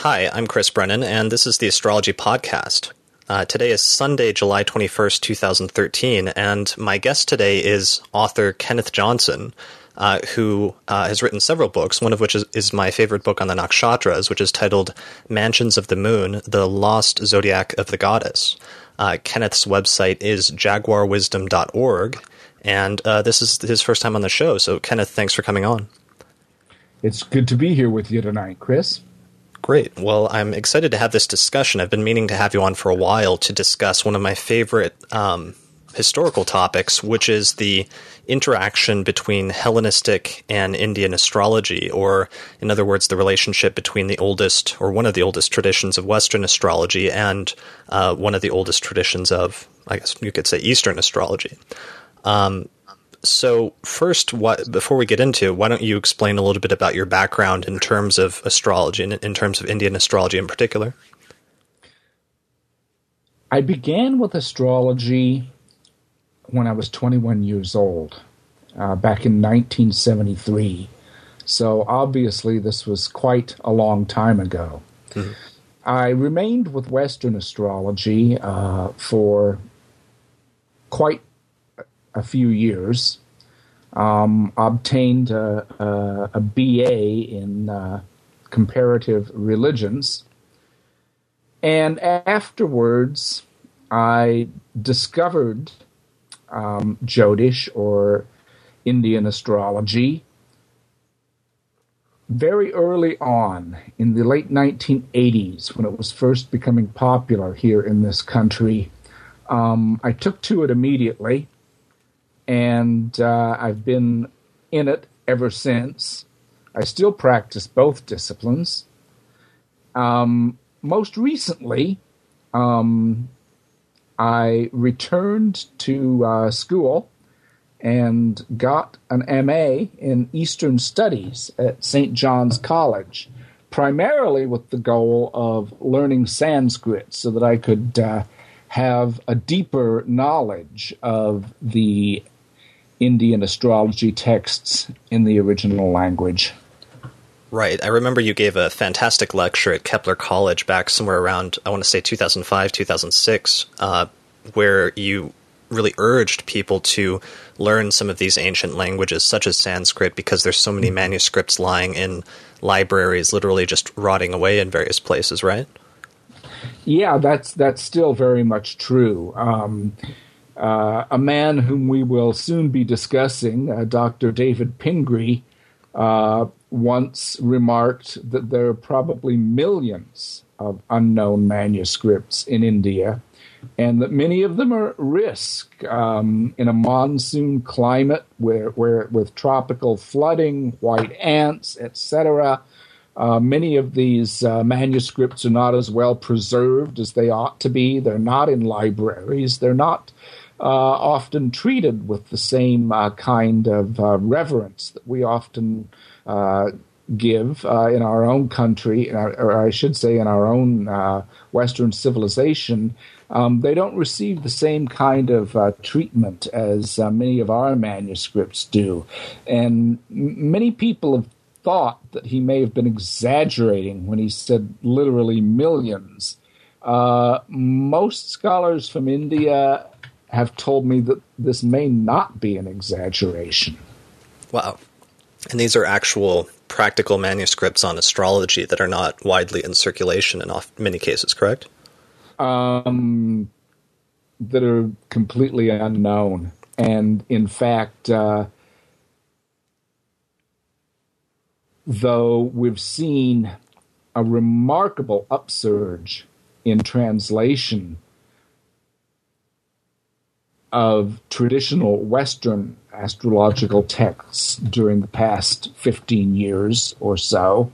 Hi, I'm Chris Brennan, and this is the Astrology Podcast. Today is Sunday, July 21st, 2013, and my guest today is author Kenneth Johnson, who has written several books, one of which is my favorite book on the nakshatras, which is titled Mansions of the Moon, The Lost Zodiac of the Goddess. Kenneth's website is jaguarwisdom.org, and this is his first time on the show, so Kenneth, thanks for coming on. It's good to be here with you tonight, Chris. Great. Well, I'm excited to have this discussion. I've been meaning to have you on for a while to discuss one of my favorite historical topics, which is the interaction between Hellenistic and Indian astrology, or in other words, the relationship between the oldest or one of the oldest traditions of Western astrology and one of the oldest traditions of, I guess you could say, Eastern astrology. So first, before we get into, why don't you explain a little bit about your background in terms of astrology and in terms of Indian astrology in particular? I began with astrology when I was 21 years old, back in 1973. So obviously this was quite a long time ago. Mm-hmm. I remained with Western astrology for quite a few years, obtained a BA in comparative religions, and afterwards I discovered Jyotish, or Indian astrology, very early on in the late 1980s when it was first becoming popular here in this country. I took to it immediately, and I've been in it ever since. I still practice both disciplines. Most recently, I returned to school and got an MA in Eastern Studies at St. John's College, primarily with the goal of learning Sanskrit so that I could have a deeper knowledge of the Indian astrology texts in the original language. Right. I remember you gave a fantastic lecture at Kepler College back somewhere around, I want to say 2005, 2006, where you really urged people to learn some of these ancient languages, such as Sanskrit, because there's so many manuscripts lying in libraries, literally just rotting away in various places, right? Yeah, that's still very much true. A man whom we will soon be discussing, Dr. David Pingree, once remarked that there are probably millions of unknown manuscripts in India, and that many of them are at risk in a monsoon climate where with tropical flooding, white ants, etc. Many of these manuscripts are not as well preserved as they ought to be. They're not in libraries. They're not often treated with the same kind of reverence that we often give in our own country, or I should say in our own Western civilization. They don't receive the same kind of treatment as many of our manuscripts do. And many people have thought that he may have been exaggerating when he said literally millions. Most scholars from India have told me that this may not be an exaggeration. Wow. And these are actual practical manuscripts on astrology that are not widely in circulation in many cases, correct? That are completely unknown. And in fact, though we've seen a remarkable upsurge in translation of traditional Western astrological texts during the past 15 years or so,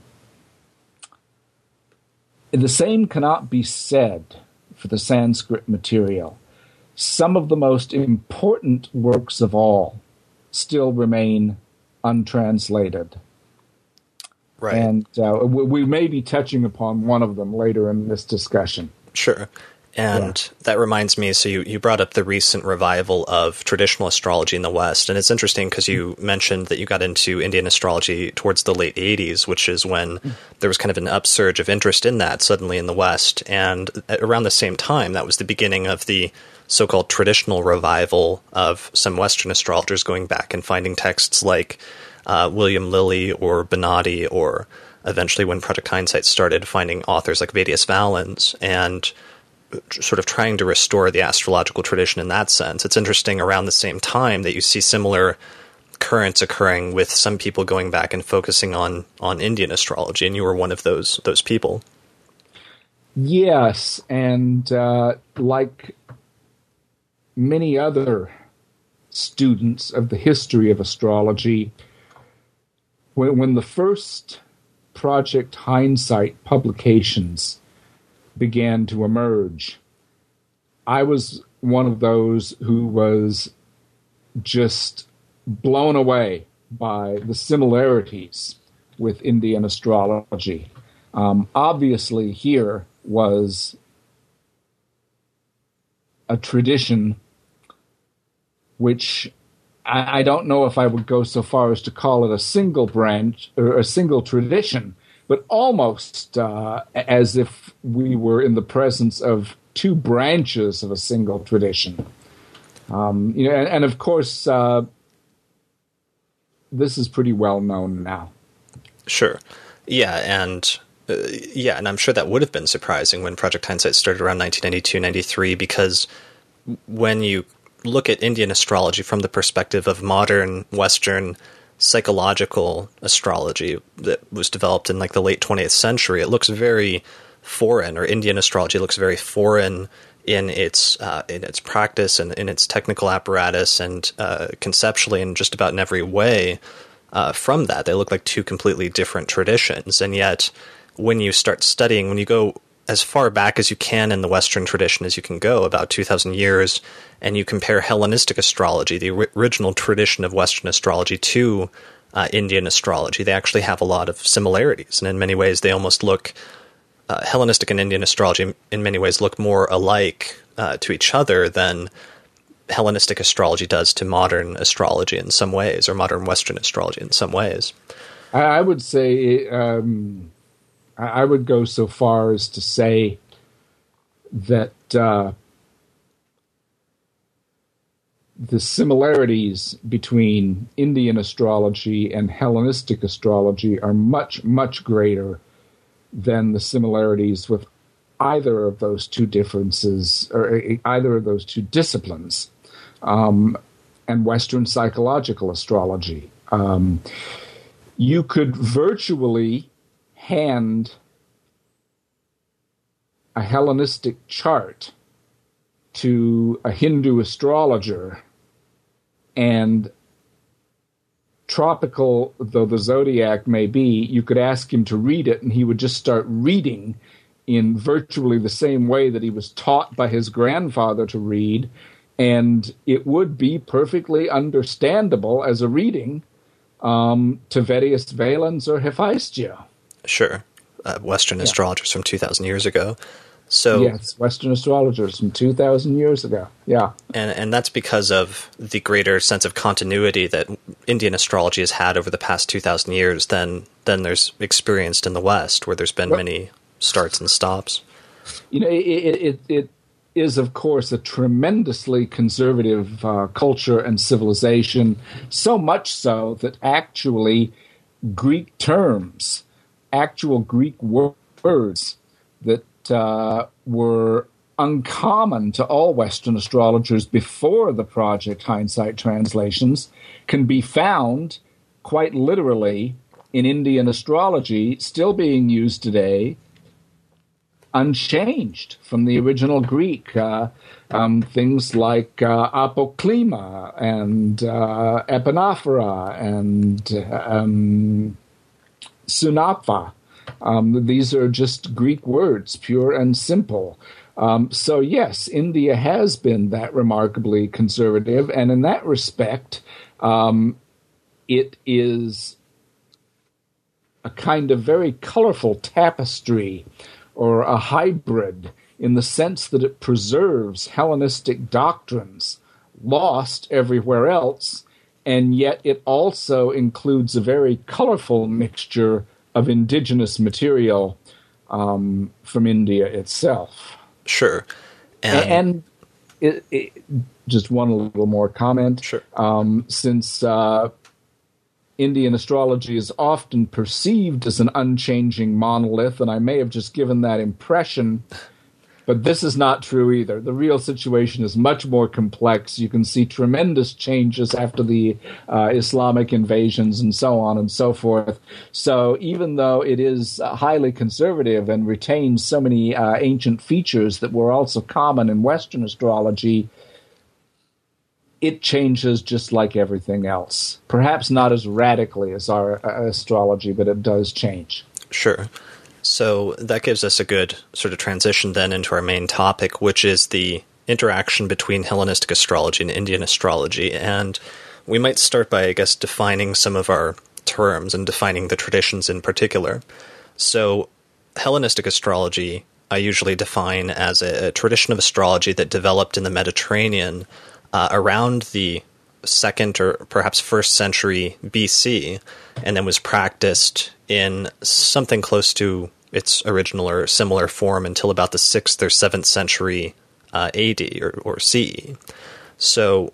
the same cannot be said for the Sanskrit material. Some of the most important works of all still remain untranslated. Right. And we may be touching upon one of them later in this discussion. Sure. And that reminds me, so you brought up the recent revival of traditional astrology in the West. And it's interesting because you mentioned that you got into Indian astrology towards the late 80s, which is when there was kind of an upsurge of interest in that suddenly in the West. And around the same time, that was the beginning of the so-called traditional revival of some Western astrologers going back and finding texts like William Lilly or Bonatti, or eventually when Project Hindsight started, finding authors like Vedius Valens, and sort of trying to restore the astrological tradition in that sense. It's interesting around the same time that you see similar currents occurring with some people going back and focusing on Indian astrology, and you were one of those people. Yes, and like many other students of the history of astrology, when the first Project Hindsight publications began to emerge, I was one of those who was just blown away by the similarities with Indian astrology. Obviously, here was a tradition which I don't know if I would go so far as to call it a single branch or a single tradition, but almost as if we were in the presence of two branches of a single tradition. And of course, this is pretty well known now. Sure. Yeah, and I'm sure that would have been surprising when Project Hindsight started around 1992, 93, because when you look at Indian astrology from the perspective of modern Western psychological astrology that was developed in like the late 20th century, it looks very foreign, or Indian astrology looks very foreign in its practice and in its technical apparatus, and conceptually and just about in every way. From that, they look like two completely different traditions. And yet, when you start studying, when you go as far back as you can in the Western tradition as you can go, about 2,000 years, and you compare Hellenistic astrology, the original tradition of Western astrology, to Indian astrology, they actually have a lot of similarities. And in many ways, they almost look, Hellenistic and Indian astrology in many ways look more alike to each other than Hellenistic astrology does to modern astrology in some ways, or modern Western astrology in some ways. I would say, I would go so far as to say that the similarities between Indian astrology and Hellenistic astrology are much, much greater than the similarities with either of those two differences, or either of those two disciplines, and Western psychological astrology. You could virtually hand a Hellenistic chart to a Hindu astrologer, and tropical though the zodiac may be, you could ask him to read it, and he would just start reading in virtually the same way that he was taught by his grandfather to read, and it would be perfectly understandable as a reading to Vedius Valens or Hephaestia. Sure. Western astrologers from 2,000 years ago. So yes, Western astrologers from 2,000 years ago. Yeah. And that's because of the greater sense of continuity that Indian astrology has had over the past 2,000 years than there's experienced in the West, where there's been many starts and stops. You know, it is, of course, a tremendously conservative culture and civilization, so much so that actually Greek terms, actual Greek words that were uncommon to all Western astrologers before the Project Hindsight translations, can be found quite literally in Indian astrology, still being used today, unchanged from the original Greek. Things like apoklima and epinaphora and sunapha. These are just Greek words, pure and simple. So yes, India has been that remarkably conservative, and in that respect, it is a kind of very colorful tapestry, or a hybrid in the sense that it preserves Hellenistic doctrines lost everywhere else, and yet it also includes a very colorful mixture of indigenous material from India itself. Sure. And just one little more comment. Sure. Since Indian astrology is often perceived as an unchanging monolith, and I may have just given that impression, but this is not true either. The real situation is much more complex. You can see tremendous changes after the Islamic invasions and so on and so forth. So even though it is highly conservative and retains so many ancient features that were also common in Western astrology, it changes just like everything else. Perhaps not as radically as our astrology, but it does change. Sure. So that gives us a good sort of transition then into our main topic, which is the interaction between Hellenistic astrology and Indian astrology. And we might start by, I guess, defining some of our terms and defining the traditions in particular. So Hellenistic astrology I usually define as a tradition of astrology that developed in the Mediterranean around the 2nd or perhaps 1st century BC, and then was practiced in something close to its original or similar form until about the 6th or 7th century AD or CE. So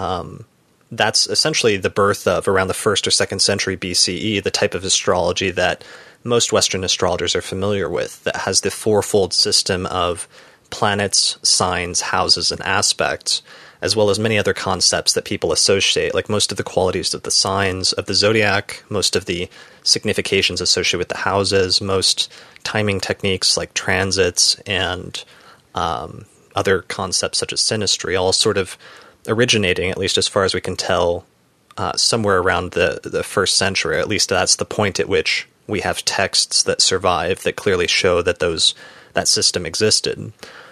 that's essentially the birth of, around the 1st or 2nd century BCE, the type of astrology that most Western astrologers are familiar with, that has the fourfold system of planets, signs, houses, and aspects, as well as many other concepts that people associate, like most of the qualities of the signs of the zodiac, most of the significations associated with the houses, most timing techniques like transits, and other concepts such as synastry, all sort of originating, at least as far as we can tell, somewhere around the 1st century. At least that's the point at which we have texts that survive that clearly show that that system existed.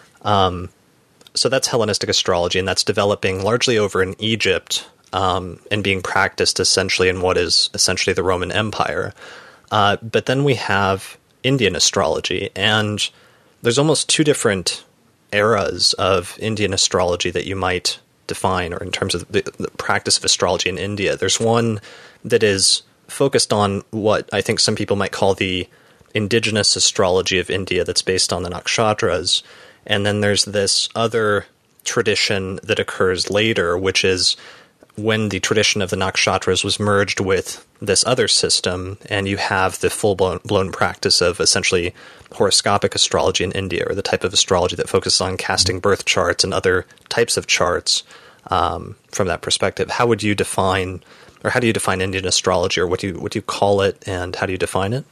So that's Hellenistic astrology, and that's developing largely over in Egypt and being practiced essentially in what is essentially the Roman Empire. But then we have Indian astrology, and there's almost two different eras of Indian astrology that you might define, or in terms of the practice of astrology in India. There's one that is focused on what I think some people might call the indigenous astrology of India that's based on the nakshatras. And then there's this other tradition that occurs later, which is when the tradition of the nakshatras was merged with this other system, and you have the full-blown practice of essentially horoscopic astrology in India, or the type of astrology that focuses on casting birth charts and other types of charts from that perspective. How would you define, or how do you define Indian astrology, or what do you call it, and how do you define it?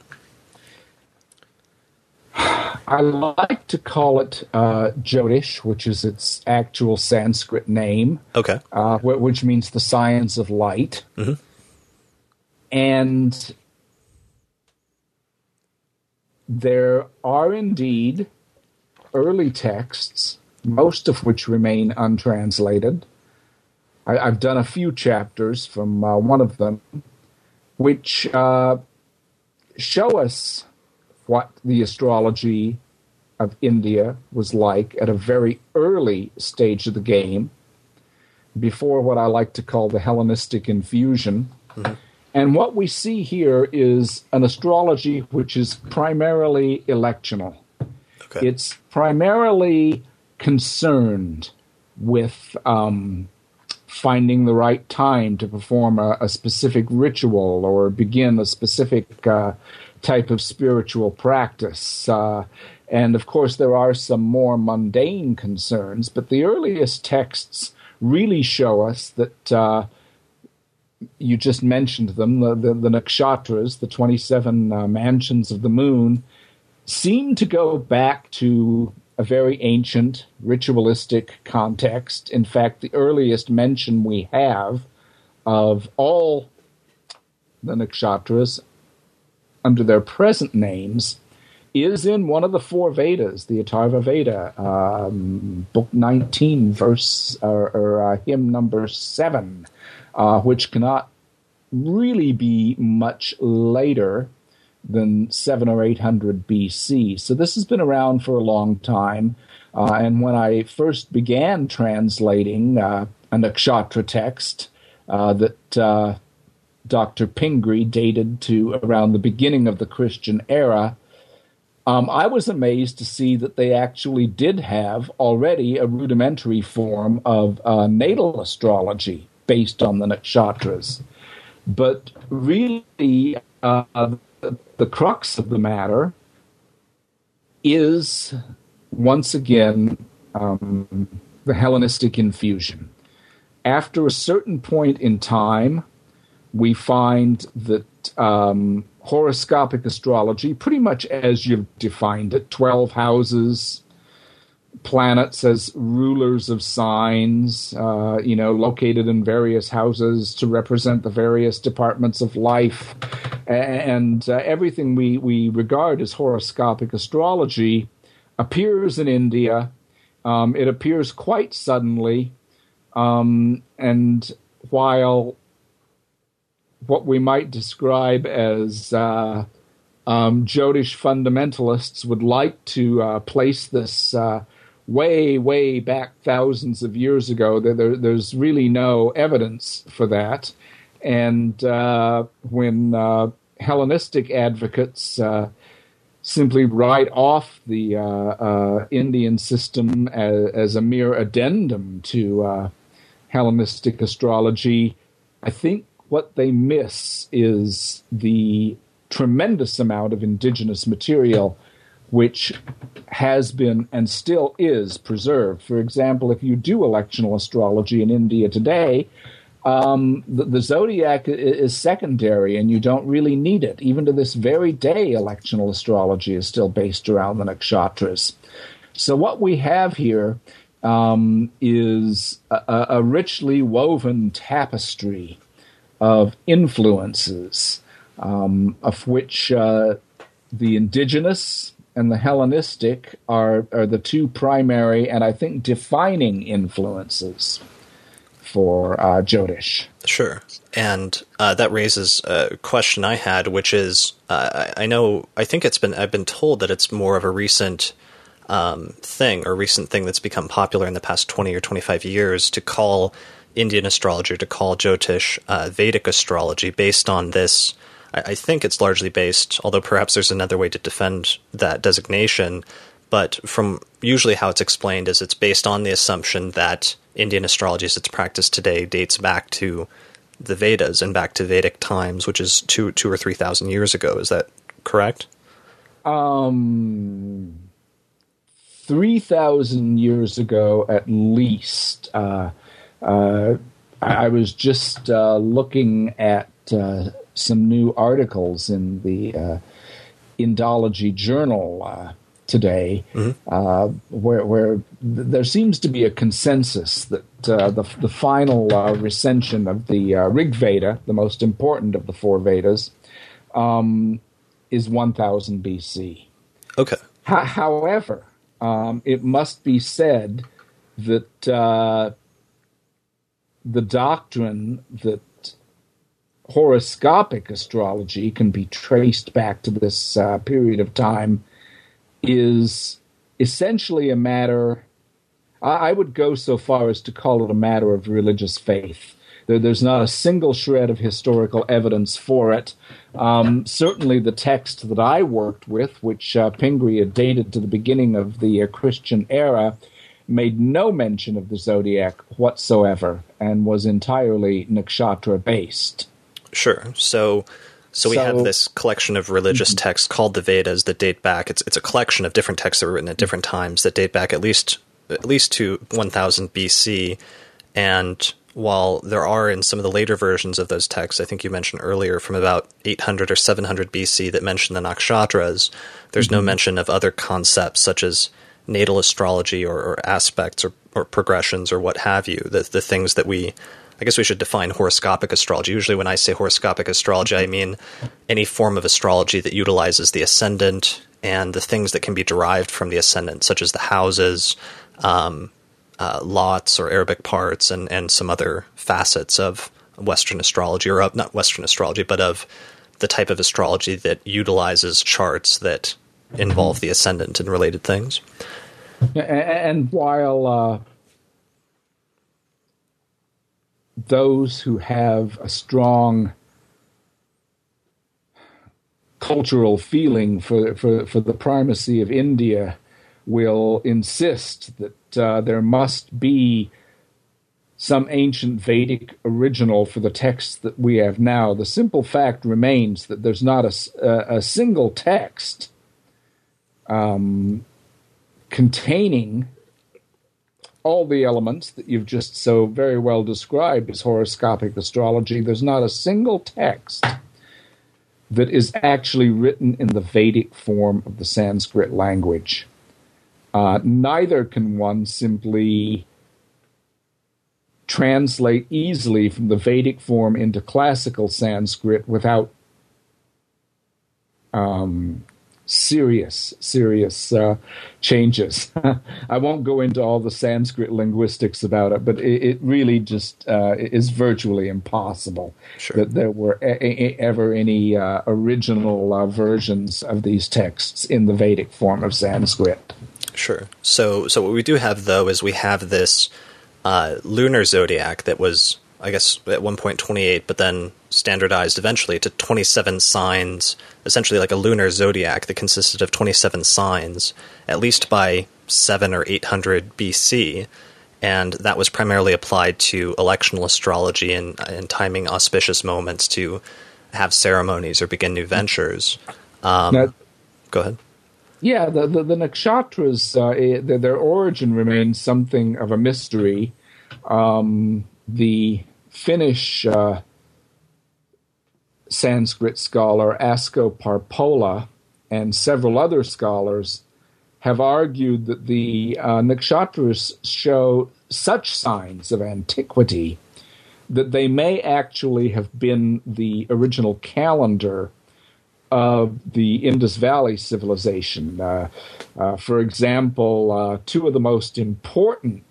I like to call it Jyotish, which is its actual Sanskrit name. Okay. Which means the science of light. Mm-hmm. And there are indeed early texts, most of which remain untranslated. I've done a few chapters from one of them, which show us what the astrology of India was like at a very early stage of the game, before what I like to call the Hellenistic infusion. Mm-hmm. And what we see here is an astrology which is primarily electional. Okay. It's primarily concerned with finding the right time to perform a specific ritual or begin a specific type of spiritual practice. And of course, there are some more mundane concerns, but the earliest texts really show us that you just mentioned them, the nakshatras, the 27 mansions of the moon, seem to go back to a very ancient ritualistic context. In fact, the earliest mention we have of all the nakshatras under their present names is in one of the four Vedas, the Atharva Veda, book 19, verse or hymn number 7, which cannot really be much later than 700 or 800 BC. So this has been around for a long time. And when I first began translating a nakshatra text that Dr. Pingree dated to around the beginning of the Christian era, I was amazed to see that they actually did have already a rudimentary form of natal astrology based on the nakshatras. But really, the crux of the matter is, once again, the Hellenistic infusion. After a certain point in time, we find that horoscopic astrology, pretty much as you've defined it, 12 houses, planets as rulers of signs, located in various houses to represent the various departments of life, and everything we regard as horoscopic astrology appears in India. It appears quite suddenly, and while what we might describe as Jyotish fundamentalists would like to place this way, way back thousands of years ago, there's really no evidence for that. And when Hellenistic advocates simply write off the Indian system as a mere addendum to Hellenistic astrology, I think what they miss is the tremendous amount of indigenous material which has been and still is preserved. For example, if you do electional astrology in India today, the zodiac is secondary and you don't really need it. Even to this very day, electional astrology is still based around the nakshatras. So what we have here is a richly woven tapestry of influences, of which the indigenous and the Hellenistic are the two primary and I think defining influences for Jyotish. Sure. And that raises a question I had, which is, I've been told that it's more of a recent thing that's become popular in the past 20 or 25 years to call Indian astrology, to call Jyotish Vedic astrology, based on this. I think it's largely based, although perhaps there's another way to defend that designation, but from usually how it's explained is it's based on the assumption that Indian astrology as it's practiced today dates back to the Vedas and back to Vedic times, which is 2,000 or 3,000 years ago. Is that correct? 3,000 years ago at least. I was just looking at some new articles in the Indology Journal today, where there seems to be a consensus that the final recension of the Rig Veda, the most important of the four Vedas, is 1000 BC. Okay. However, it must be said that the doctrine that horoscopic astrology can be traced back to this period of time is essentially a matter, I would go so far as to call it a matter of religious faith. There's not a single shred of historical evidence for it. Certainly the text that I worked with, which Pingree had dated to the beginning of the Christian era, made no mention of the zodiac whatsoever and was entirely nakshatra-based. Sure. So we have this collection of religious texts called the Vedas that date back. It's a collection of different texts that were written at different times that date back at least to 1000 BC. And while there are in some of the later versions of those texts, I think you mentioned earlier, from about 800 or 700 BC that mention the nakshatras, there's no mention of other concepts such as natal astrology or aspects or progressions or what have you, the things that I guess we should define horoscopic astrology. Usually when I say horoscopic astrology, I mean any form of astrology that utilizes the ascendant and the things that can be derived from the ascendant, such as the houses, lots or Arabic parts, and some other facets of Western astrology, or not Western astrology, but of the type of astrology that utilizes charts that involve the ascendant and related things. And while those who have a strong cultural feeling for the primacy of India will insist that there must be some ancient Vedic original for the texts that we have now, the simple fact remains that there's not a single text containing all the elements that you've just so very well described as horoscopic astrology. There's not a single text that is actually written in the Vedic form of the Sanskrit language. Neither can one simply translate easily from the Vedic form into classical Sanskrit without serious changes. I won't go into all the Sanskrit linguistics about it, but it really just is virtually impossible that there were ever any original versions of these texts in the Vedic form of Sanskrit. Sure. So what we do have, though, is we have this lunar zodiac that was, I guess, at one point 28, but then standardized eventually to 27 signs, essentially like a lunar zodiac that consisted of 27 signs, at least by 700 or 800 BC. And that was primarily applied to electional astrology and timing auspicious moments to have ceremonies or begin new ventures. Go ahead. Yeah, the nakshatras, their origin remains something of a mystery. The Finnish Sanskrit scholar Asko Parpola and several other scholars have argued that the nakshatras show such signs of antiquity that they may actually have been the original calendar of the Indus Valley civilization. For example, two of the most important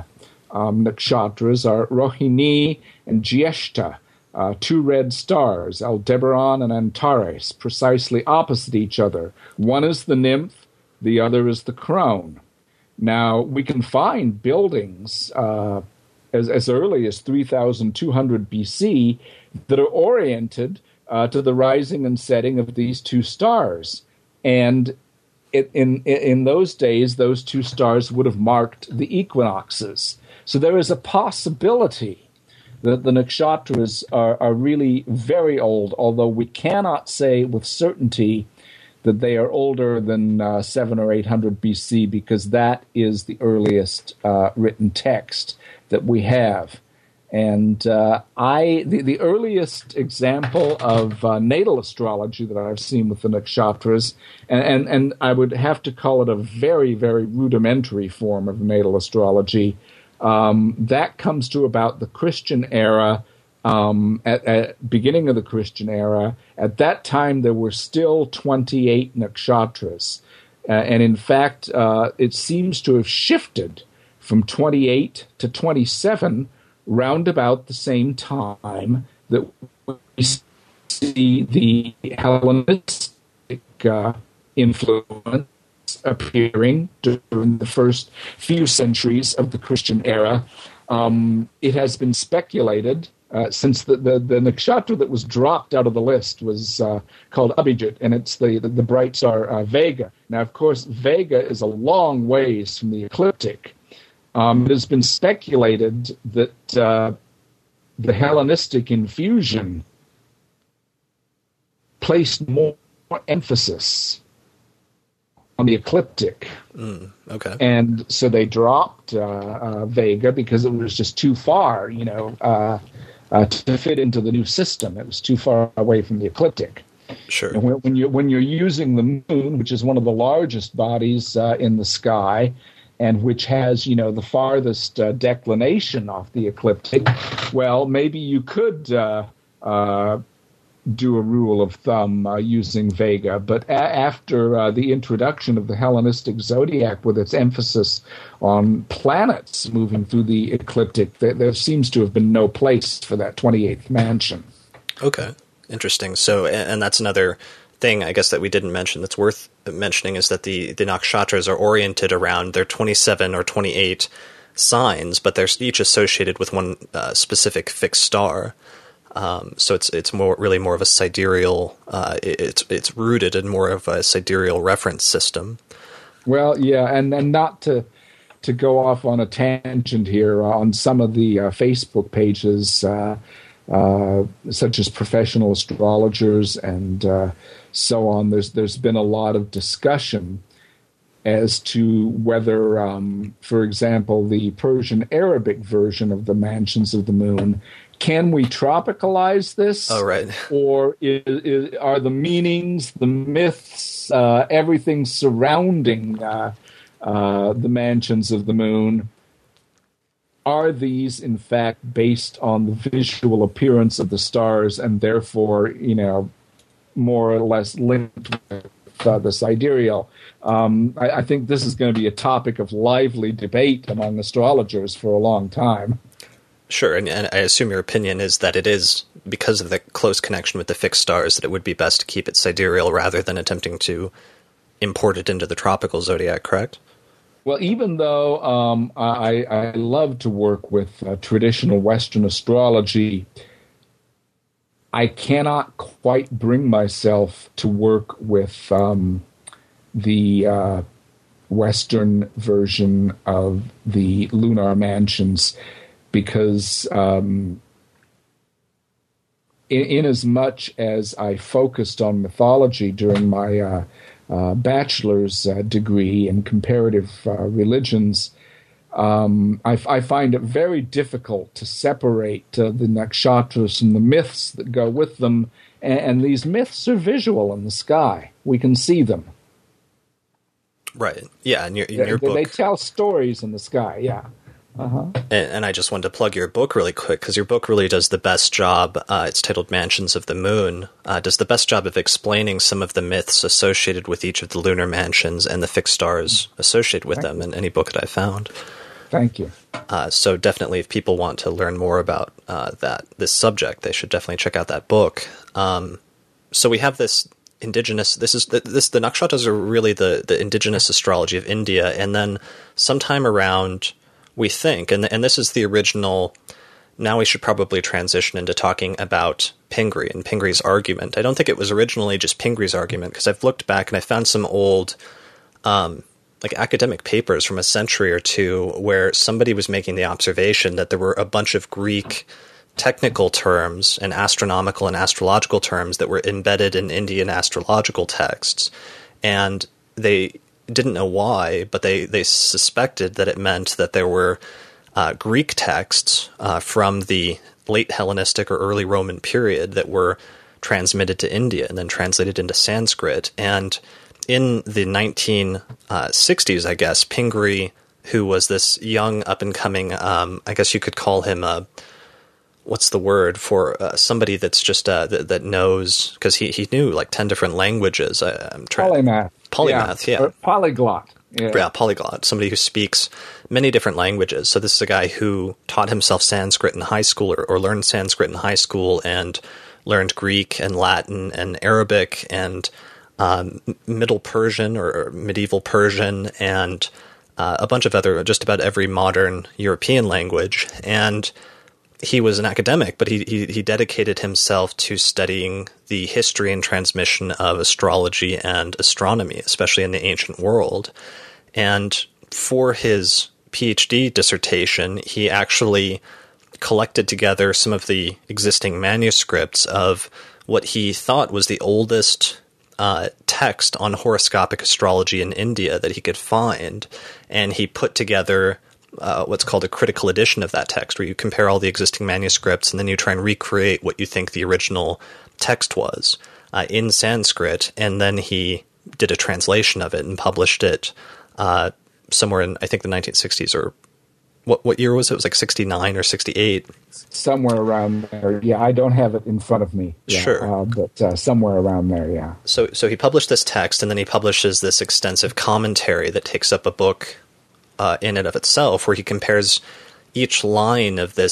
nakshatras are Rohini and Jyeshta, two red stars, Aldebaran and Antares, precisely opposite each other. One is the nymph, the other is the crone. Now, we can find buildings as early as 3200 BC that are oriented to the rising and setting of these two stars. And in those days, those two stars would have marked the equinoxes. So there is a possibility that the nakshatras are really very old, although we cannot say with certainty that they are older than 700 or 800 BC, because that is the earliest written text that we have. And the earliest example of natal astrology that I've seen with the nakshatras, and I would have to call it a very, very rudimentary form of natal astrology, that comes to about the Christian era, at beginning of the Christian era. At that time, there were still 28 nakshatras. And in fact, it seems to have shifted from 28 to 27 round about the same time that we see the Hellenistic influence appearing during the first few centuries of the Christian era. It has been speculated, since the nakshatra that was dropped out of the list was called Abhijit, and it's the bright star Vega. Now, of course, Vega is a long ways from the ecliptic. It has been speculated that the Hellenistic infusion placed more emphasis on the ecliptic. Okay. And so they dropped Vega because it was just too far, to fit into the new system. It was too far away from the ecliptic. Sure. And when you're using the moon, which is one of the largest bodies in the sky, and which has, the farthest declination off the ecliptic, well, maybe you could do a rule of thumb using Vega. But after the introduction of the Hellenistic zodiac, with its emphasis on planets moving through the ecliptic, there seems to have been no place for that 28th mansion. Okay. Interesting. So, and that's another thing, I guess, that we didn't mention that's worth mentioning is that the nakshatras are oriented around their 27 or 28 signs, but they're each associated with one specific fixed star. So it's really more of a sidereal. It's rooted in more of a sidereal reference system. Well, yeah, and not to go off on a tangent here on some of the Facebook pages, such as professional astrologers and so on. There's been a lot of discussion as to whether, for example, the Persian Arabic version of the Mansions of the Moon, can we tropicalize this? Oh, right. Or are the meanings, the myths, everything surrounding the Mansions of the Moon, are these in fact based on the visual appearance of the stars and therefore, more or less linked with the sidereal? I think this is going to be a topic of lively debate among astrologers for a long time. Sure, and I assume your opinion is that it is, because of the close connection with the fixed stars, that it would be best to keep it sidereal rather than attempting to import it into the tropical zodiac, correct? Well, even though I love to work with traditional Western astrology, I cannot quite bring myself to work with the Western version of the lunar mansions, because in as much as I focused on mythology during my bachelor's degree in comparative religions, I find it very difficult to separate the nakshatras from the myths that go with them, and these myths are visual in the sky. We can see them. Right. Yeah, in your book. They tell stories in the sky, yeah. Uh-huh. And I just wanted to plug your book really quick, because your book really does the best job. It's titled Mansions of the Moon. Does the best job of explaining some of the myths associated with each of the lunar mansions and the fixed stars associated with them in any book that I found. Thank you. So definitely, if people want to learn more about this subject, they should definitely check out that book. So we have this indigenous. The nakshatras are really the indigenous astrology of India, and then sometime around, we think, and this is the original. Now we should probably transition into talking about Pingree and Pingree's argument. I don't think it was originally just Pingree's argument, because I've looked back and I found some old academic papers from a century or two where somebody was making the observation that there were a bunch of Greek technical terms and astronomical and astrological terms that were embedded in Indian astrological texts, and they didn't know why, but they suspected that it meant that there were Greek texts from the late Hellenistic or early Roman period that were transmitted to India and then translated into Sanskrit. And in the 1960s, I guess, Pingree, who was this young up-and-coming, I guess you could call him what's the word for somebody that's just that knows, because he knew like 10 different languages. Polymath, yeah. Or polyglot. Yeah, polyglot. Somebody who speaks many different languages. So this is a guy who taught himself Sanskrit in high school, or learned Sanskrit in high school, and learned Greek and Latin and Arabic and Middle Persian or medieval Persian and a bunch of other, just about every modern European language. And he was an academic, but he dedicated himself to studying the history and transmission of astrology and astronomy, especially in the ancient world. And for his PhD dissertation, he actually collected together some of the existing manuscripts of what he thought was the oldest text on horoscopic astrology in India that he could find. And he put together what's called a critical edition of that text, where you compare all the existing manuscripts and then you try and recreate what you think the original text was in Sanskrit. And then he did a translation of it and published it somewhere in, I think, the 1960s, or what year was it? It was like 69 or 68. Somewhere around there. Yeah, I don't have it in front of me. Yeah, sure. But somewhere around there, yeah. So he published this text, and then he publishes this extensive commentary that takes up a book in and of itself, where he compares each line of this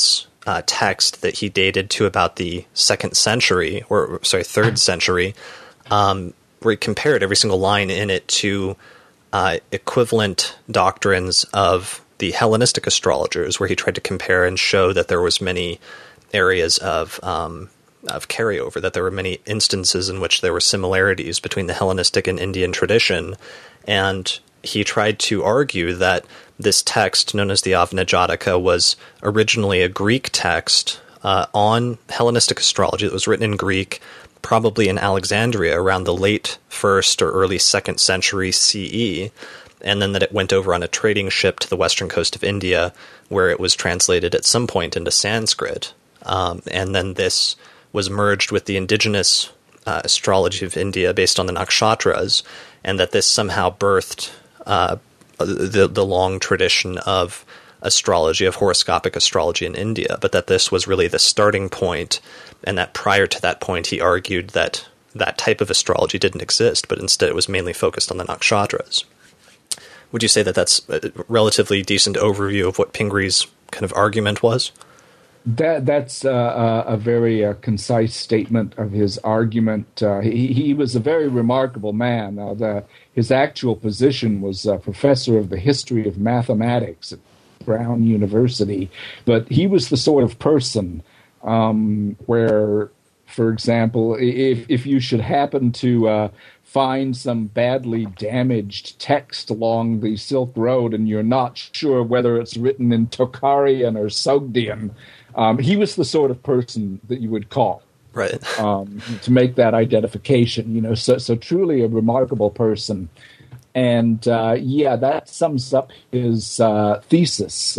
text that he dated to about the 2nd century, or sorry, 3rd century, where he compared every single line in it to equivalent doctrines of the Hellenistic astrologers, where he tried to compare and show that there was many areas of carryover, that there were many instances in which there were similarities between the Hellenistic and Indian tradition. And he tried to argue that this text, known as the Yavana Jataka, was originally a Greek text on Hellenistic astrology that was written in Greek, probably in Alexandria around the late 1st or early 2nd century CE, and then that it went over on a trading ship to the western coast of India, where it was translated at some point into Sanskrit. And then this was merged with the indigenous astrology of India based on the nakshatras, and that this somehow birthed the long tradition of astrology, of horoscopic astrology in India, but that this was really the starting point, and that prior to that point he argued that that type of astrology didn't exist, but instead it was mainly focused on the nakshatras. Would you say that that's a relatively decent overview of what Pingree's kind of argument was? That's a very concise statement of his argument. He was a very remarkable man. His actual position was professor of the history of mathematics at Brown University, but he was the sort of person where, for example, if you should happen to find some badly damaged text along the Silk Road and you're not sure whether it's written in Tocharian or Sogdian, he was the sort of person that you would call, right, to make that identification. So truly a remarkable person, and that sums up his thesis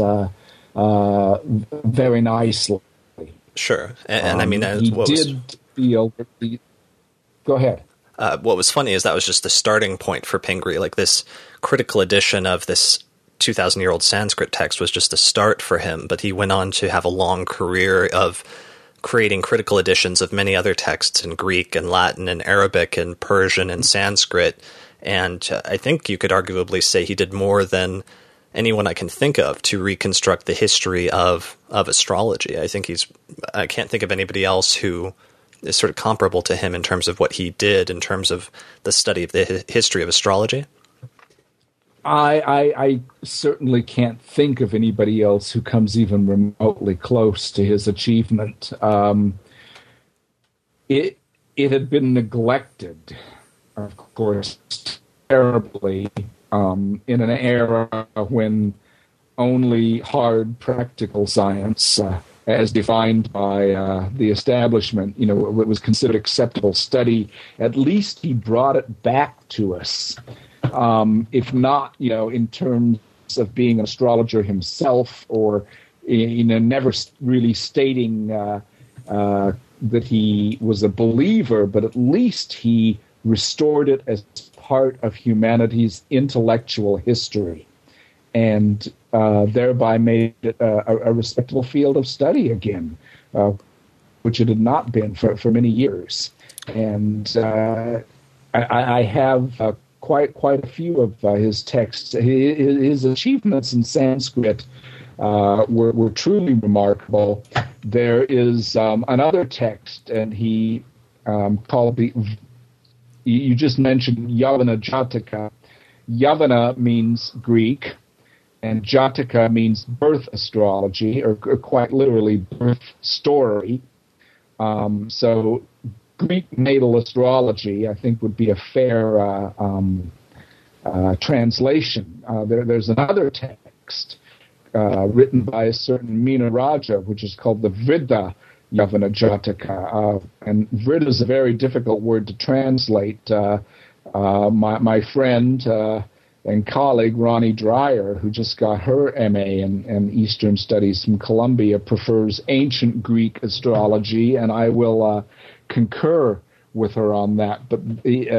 very nicely. Sure, and I mean, he did feel. Go ahead. What was funny is that was just the starting point for Pingree. Like, this critical edition of this 2,000-year-old Sanskrit text was just a start for him, but he went on to have a long career of creating critical editions of many other texts in Greek and Latin and Arabic and Persian and Sanskrit, and I think you could arguably say he did more than anyone I can think of to reconstruct the history of astrology. I can't think of anybody else who is sort of comparable to him in terms of what he did in terms of the study of the history of astrology. I certainly can't think of anybody else who comes even remotely close to his achievement. It had been neglected, of course, terribly, in an era when only hard practical science, as defined by the establishment, what was considered acceptable study. At least he brought it back to us. If not, in terms of being an astrologer himself, or never really stating that he was a believer, but at least he restored it as part of humanity's intellectual history, and thereby made it a respectable field of study again, which it had not been for many years. And I have quite a few of his texts. His achievements in Sanskrit were truly remarkable. There is another text, and he called you just mentioned Yavana Jataka. Yavana means Greek, and Jataka means birth astrology, or quite literally birth story. So Greek natal astrology, I think, would be a fair translation. There's another text written by a certain Meena Raja, which is called the Vriddha Yavana Jataka. And Vriddha is a very difficult word to translate. My friend and colleague, Ronnie Dreyer, who just got her MA in Eastern Studies from Columbia, prefers ancient Greek astrology, and I will concur with her on that. But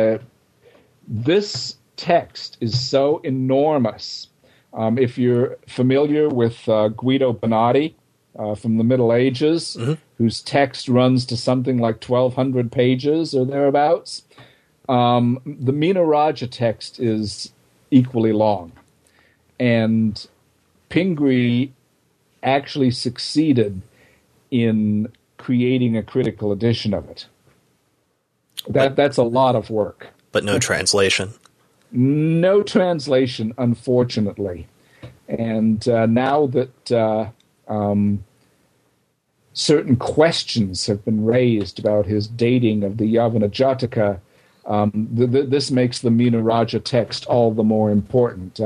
this text is so enormous. If you're familiar with Guido Bonatti from the Middle Ages, mm-hmm. whose text runs to something like 1,200 pages or thereabouts, the Meena Raja text is equally long. And Pingree actually succeeded in creating a critical edition of it. That's a lot of work. But no translation. No translation, unfortunately. And now that certain questions have been raised about his dating of the Yavana Jataka, this makes the Meena Raja text all the more important.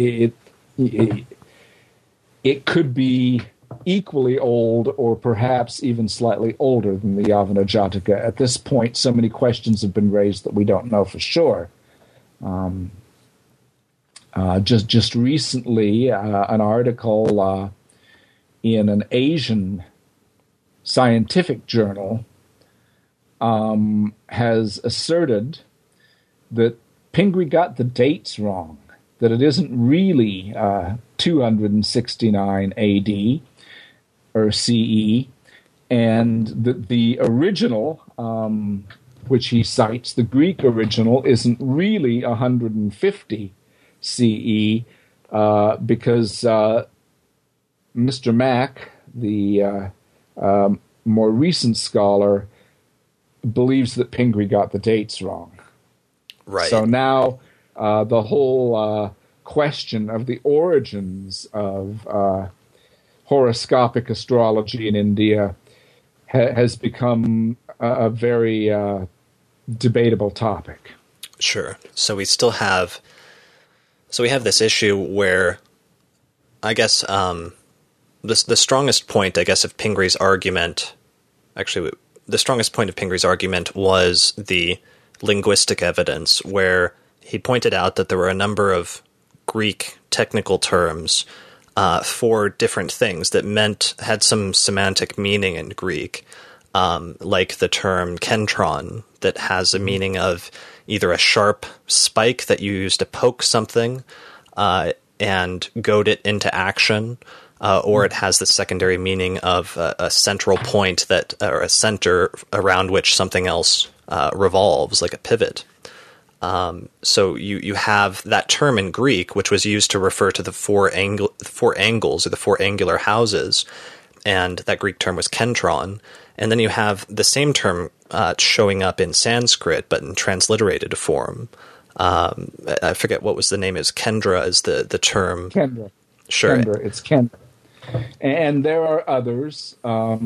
It could be equally old or perhaps even slightly older than the Yavana Jataka. At this point, so many questions have been raised that we don't know for sure. Just recently, an article in an Asian scientific journal has asserted that Pingree got the dates wrong, that it isn't really 269 AD or CE, and that the original, which he cites, the Greek original, isn't really 150 CE because Mr. Mack, the more recent scholar, believes that Pingree got the dates wrong. Right. So now the whole question of the origins of horoscopic astrology in India has become a very debatable topic. Sure. So we have this issue where, I guess, the strongest point, I guess, of Pingree's argument, actually, the strongest point of Pingree's argument was the linguistic evidence, where he pointed out that there were a number of Greek technical terms for different things that had some semantic meaning in Greek, like the term kentron, that has a meaning of either a sharp spike that you use to poke something and goad it into action, or it has the secondary meaning of a central point or a center around which something else revolves, like a pivot. So you have that term in Greek, which was used to refer to the four angles or the four angular houses, and that Greek term was kentron. And then you have the same term showing up in Sanskrit, but in transliterated form. I forget what was the name. Is Kendra is the term. Kendra. Sure. Kendra. It's Kendra. And there are others.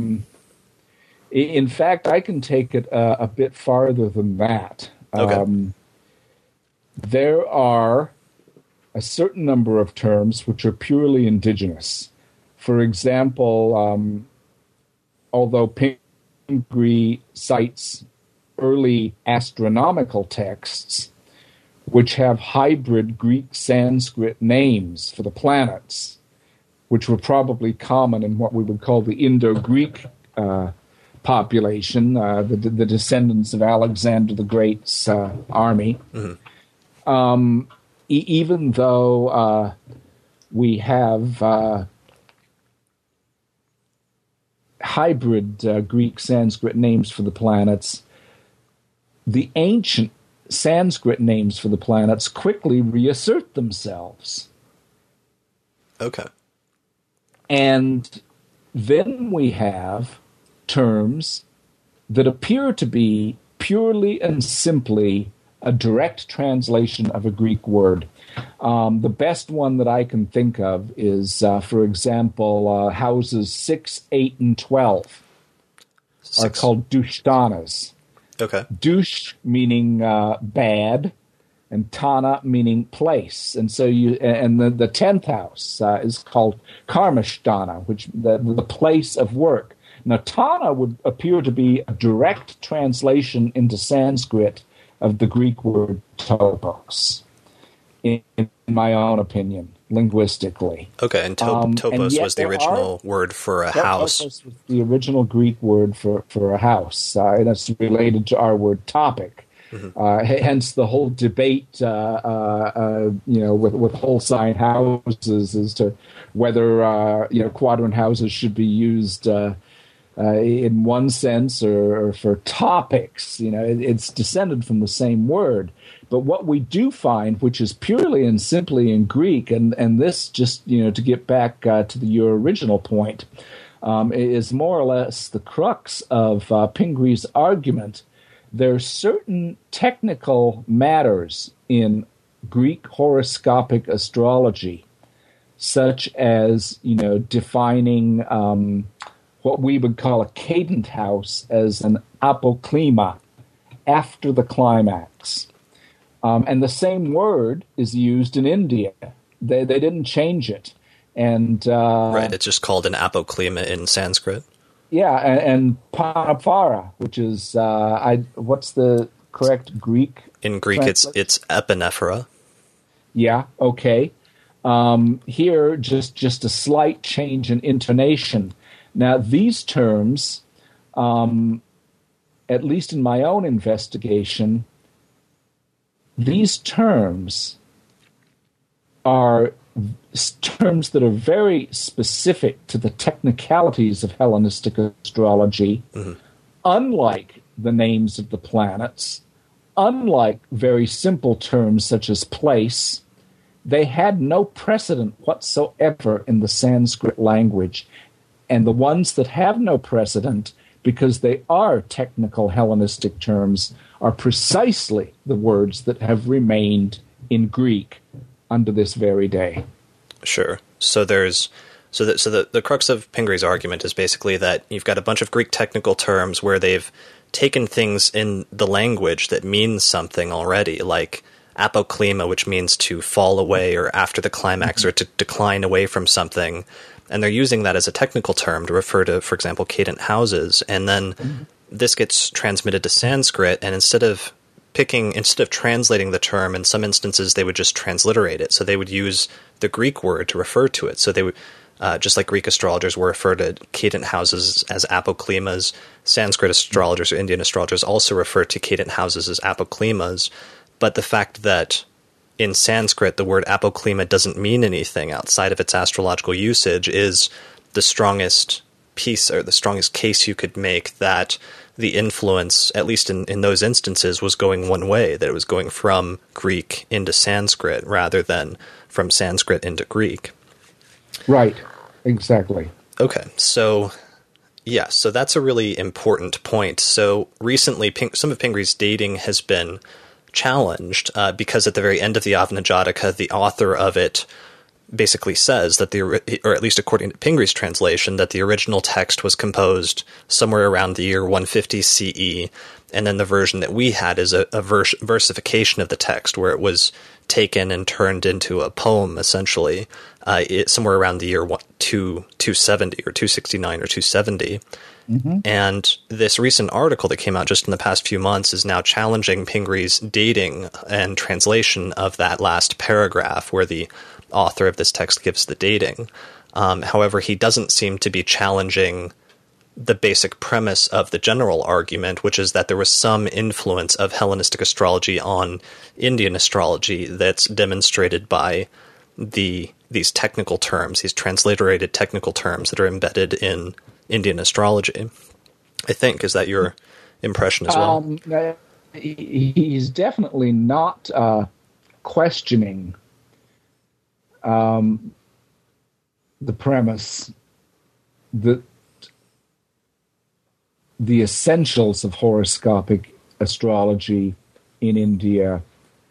In fact, I can take it a bit farther than that. Okay. There are a certain number of terms which are purely indigenous. For example, although Pingree cites early astronomical texts which have hybrid Greek-Sanskrit names for the planets, which were probably common in what we would call the Indo-Greek population, the descendants of Alexander the Great's army. Mm-hmm. Even though we have hybrid Greek-Sanskrit names for the planets, the ancient Sanskrit names for the planets quickly reassert themselves. Okay. And then we have terms that appear to be purely and simply a direct translation of a Greek word. The best one that I can think of is, for example, houses 6, 8, and 12 are called dushtanas. Okay. Dush meaning bad, and tana meaning place, and so the 10th house is called karmashtana, which the place of work. Now, tana would appear to be a direct translation into Sanskrit of the Greek word topos, in my own opinion, linguistically. Okay, and topos was the original word for a house. Topos was the original Greek word for a house, and that's related to our word topic. Mm-hmm. Hence the whole debate, with whole sign houses as to whether quadrant houses should be used in one sense or for topics. It's descended from the same word. But what we do find, which is purely and simply in Greek, and this just to get back to your original point, is more or less the crux of Pingree's argument. There are certain technical matters in Greek horoscopic astrology, such as, defining what we would call a cadent house as an apoklima, after the climax. And the same word is used in India. They didn't change it. And right, it's just called an apoklima in Sanskrit. Yeah, and Panapara, which is what's the correct Greek? In Greek, it's epinephora. Yeah. Okay. Here, just a slight change in intonation. Now, these terms, at least in my own investigation, these terms are terms that are very specific to the technicalities of Hellenistic astrology, unlike the names of the planets, unlike very simple terms such as place. They had no precedent whatsoever in the Sanskrit language. And the ones that have no precedent, because they are technical Hellenistic terms, are precisely the words that have remained in Greek unto this very day. Sure. So the crux of Pingree's argument is basically that you've got a bunch of Greek technical terms where they've taken things in the language that means something already, like apoklima, which means to fall away or after the climax or to decline away from something, and they're using that as a technical term to refer to, for example, cadent houses, and then this gets transmitted to Sanskrit, and instead of translating the term, in some instances they would just transliterate it. So they would use the Greek word to refer to it. So they would, just like Greek astrologers will refer to cadent houses as apoklimas, Sanskrit astrologers or Indian astrologers also refer to cadent houses as apoklimas. But the fact that in Sanskrit the word apoklima doesn't mean anything outside of its astrological usage is the strongest piece, or the strongest case you could make, that the influence, at least in those instances, was going one way, that it was going from Greek into Sanskrit rather than from Sanskrit into Greek. Right, exactly. Okay, so that's a really important point. So recently, some of Pingree's dating has been challenged because at the very end of the Yavana Jataka, the author of it basically says that or at least according to Pingree's translation, that the original text was composed somewhere around the year 150 CE, and then the version that we had is a versification of the text, where it was taken and turned into a poem, essentially, somewhere around the year 270 or 269 or 270. And this recent article that came out just in the past few months is now challenging Pingree's dating and translation of that last paragraph where the author of this text gives the dating. However, he doesn't seem to be challenging the basic premise of the general argument, which is that there was some influence of Hellenistic astrology on Indian astrology that's demonstrated by these technical terms, these transliterated technical terms that are embedded in Indian astrology. I think, is that your impression as well? He's definitely not questioning the premise that the essentials of horoscopic astrology in India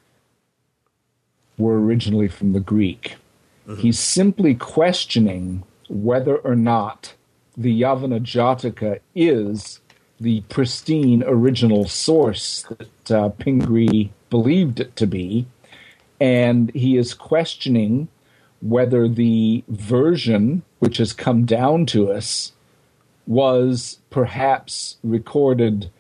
were originally from the Greek. He's simply questioning whether or not the Yavana Jataka is the pristine original source that Pingree believed it to be, and he is questioning whether the version which has come down to us was perhaps recorded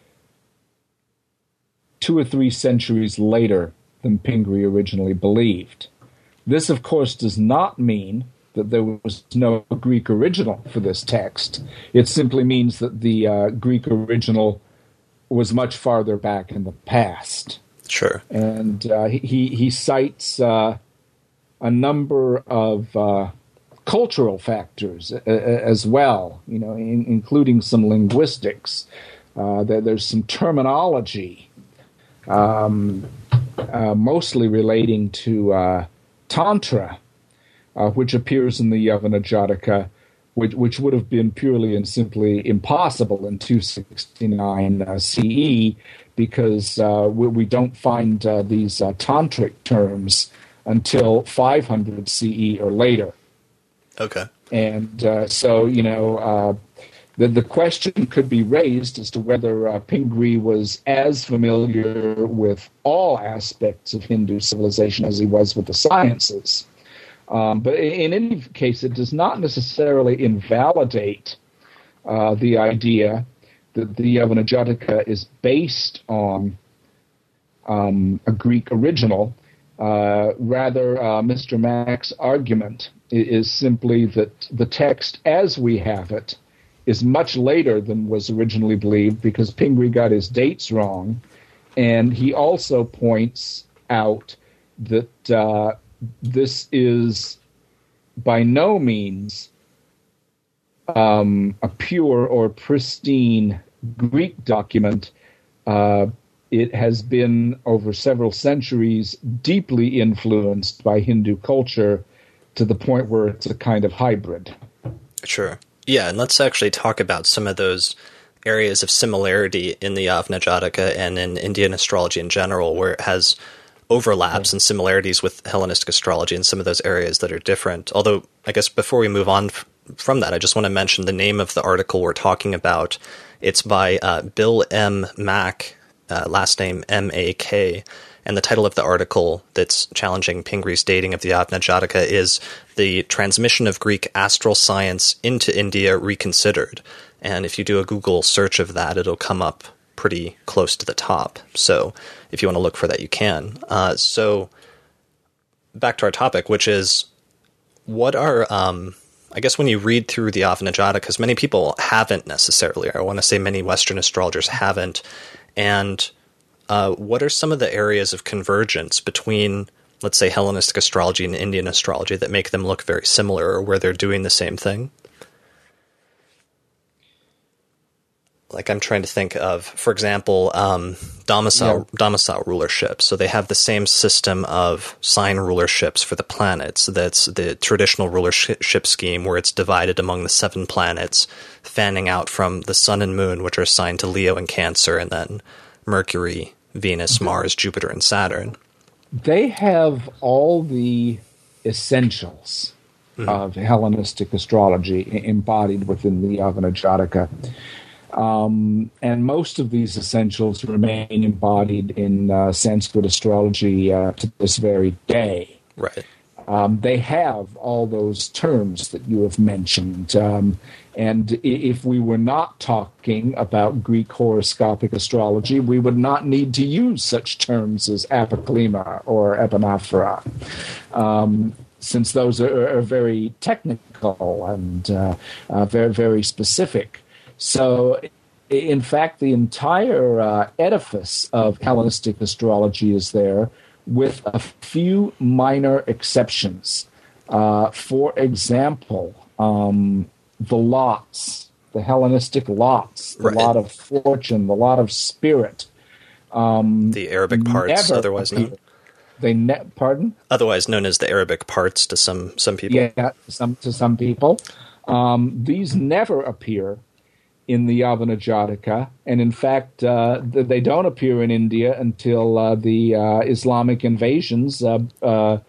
2 or 3 centuries later than Pingree originally believed. This, of course, does not mean that there was no Greek original for this text. It simply means that the Greek original was much farther back in the past. Sure. And he cites a number of cultural factors as well, including some linguistics. There's some terminology, mostly relating to Tantra, which appears in the Yavana Jataka, which would have been purely and simply impossible in 269 CE, because we don't find these tantric terms until 500 CE or later. Okay. And so, the question could be raised as to whether Pingree was as familiar with all aspects of Hindu civilization as he was with the sciences. But in any case, it does not necessarily invalidate the idea that the Yavana Jataka is based on a Greek original. Rather, Mr. Mack's argument is simply that the text as we have it is much later than was originally believed, because Pingree got his dates wrong. And he also points out that this is by no means a pure or pristine Greek document. It has been, over several centuries, deeply influenced by Hindu culture to the point where it's a kind of hybrid. Sure. Yeah, and let's actually talk about some of those areas of similarity in the Yavana Jataka and in Indian astrology in general, where it has overlaps and similarities with Hellenistic astrology in some of those areas that are different. Although, I guess before we move on from that, I just want to mention the name of the article we're talking about. It's by Bill M. Mack, last name M-A-K, and the title of the article that's challenging Pingree's dating of the Yavana Jataka is The Transmission of Greek Astral Science into India Reconsidered. And if you do a Google search of that, it'll come up pretty close to the top. So if you want to look for that, you can. So back to our topic, which is, what are, I guess when you read through the Yavana Jataka, because many people haven't necessarily, I want to say many Western astrologers haven't, and what are some of the areas of convergence between, let's say, Hellenistic astrology and Indian astrology that make them look very similar, or where they're doing the same thing? Like, I'm trying to think of, for example, domicile rulership. So they have the same system of sign rulerships for the planets. That's the traditional rulership scheme, where it's divided among the 7 planets, fanning out from the sun and moon, which are assigned to Leo and Cancer, and then Mercury, Venus, Mars, Jupiter, and Saturn. They have all the essentials of Hellenistic astrology embodied within the Yavana Jataka. And most of these essentials remain embodied in Sanskrit astrology to this very day. Right. They have all those terms that you have mentioned. And if we were not talking about Greek horoscopic astrology, we would not need to use such terms as apoklima or epinaphora, since those are very technical and very, very specific. So, in fact, the entire edifice of Hellenistic astrology is there, with a few minor exceptions. For example, the lots, the Hellenistic lots, the lot of fortune, the lot of spirit. The Arabic parts, otherwise known. Pardon? Otherwise known as the Arabic parts to some people. Yeah, to some people. These never appear in the Yavana Jataka, and in fact, they don't appear in India until the Islamic invasions brought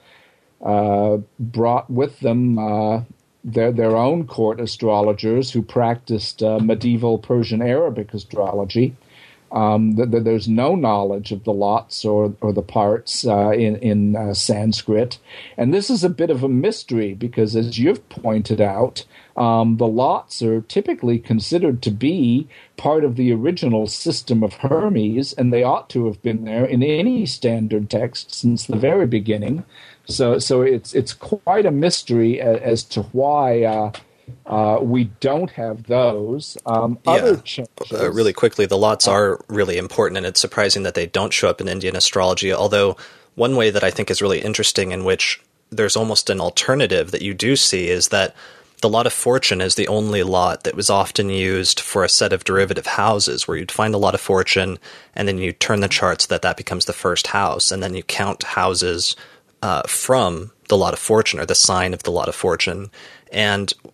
with them their own court astrologers who practiced medieval Persian Arabic astrology. There's no knowledge of the lots or the parts in Sanskrit, and this is a bit of a mystery because, as you've pointed out, the lots are typically considered to be part of the original system of Hermes, and they ought to have been there in any standard text since the very beginning. So it's quite a mystery as to why we don't have those. Other changes. Really quickly, the lots are really important, and it's surprising that they don't show up in Indian astrology, although one way that I think is really interesting, in which there's almost an alternative that you do see, is that the lot of fortune is the only lot that was often used for a set of derivative houses, where you'd find a lot of fortune, and then you turn the chart so that becomes the first house, and then you count houses from the lot of fortune, or the sign of the lot of fortune. And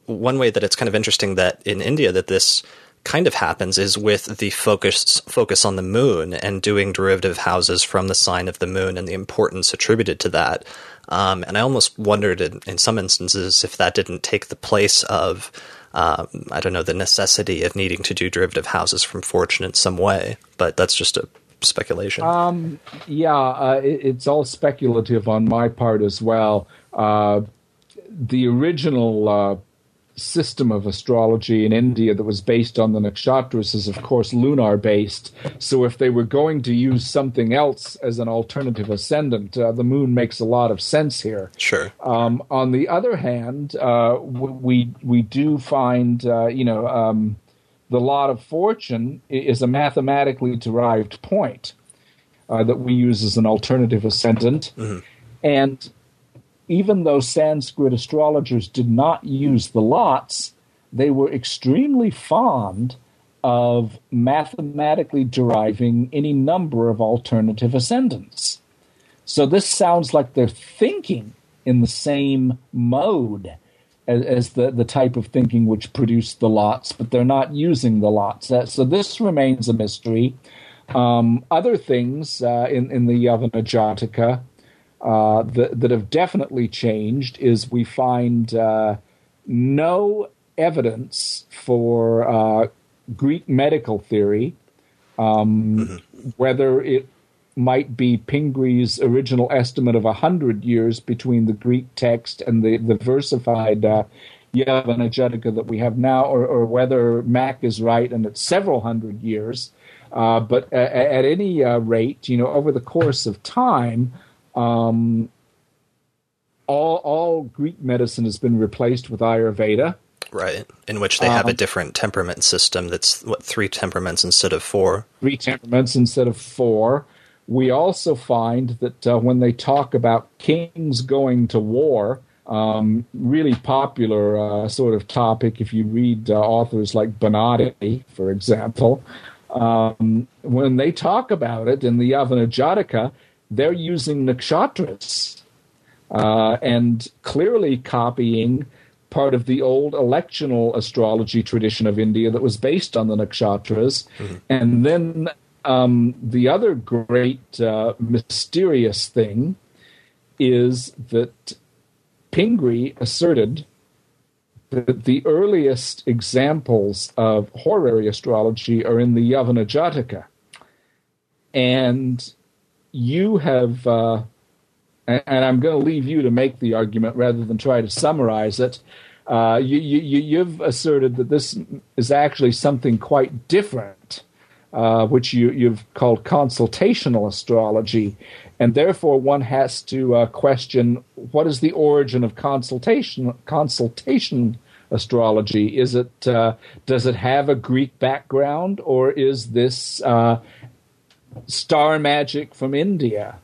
one way that it's kind of interesting that in India that this kind of happens is with the focus on the moon and doing derivative houses from the sign of the moon and the importance attributed to that. And I almost wondered in some instances if that didn't take the place of, I don't know, the necessity of needing to do derivative houses from fortune in some way. But that's just a speculation. It's all speculative on my part as well. The original system of astrology in India that was based on the nakshatras is, of course, lunar-based. So if they were going to use something else as an alternative ascendant, the moon makes a lot of sense here. Sure. On the other hand, we do find, the lot of fortune is a mathematically derived point that we use as an alternative ascendant. Mm-hmm. And even though Sanskrit astrologers did not use the lots, they were extremely fond of mathematically deriving any number of alternative ascendants. So this sounds like they're thinking in the same mode as the type of thinking which produced the lots, but they're not using the lots. So this remains a mystery. Other things in the Yavana Jataka that have definitely changed is we find no evidence for Greek medical theory, whether it might be Pingree's original estimate of 100 years between the Greek text and the versified Yavana Jataka that we have now, or whether Mack is right and it's several hundred years. But at any rate, over the course of time, all Greek medicine has been replaced with Ayurveda. Right, in which they have a different temperament system that's, 3 temperaments instead of 4? 3 temperaments instead of 4. We also find that when they talk about kings going to war, really popular sort of topic if you read authors like Bonatti, for example, when they talk about it in the Yavana Jataka, they're using nakshatras and clearly copying part of the old electional astrology tradition of India that was based on the nakshatras. Mm-hmm. And then the other great mysterious thing is that Pingree asserted that the earliest examples of horary astrology are in the Yavana Jataka. And you have, and I'm going to leave you to make the argument rather than try to summarize it. You've asserted that this is actually something quite different, which you've called consultational astrology, and therefore one has to question what is the origin of consultation astrology. Is it does it have a Greek background, or is this star magic from India?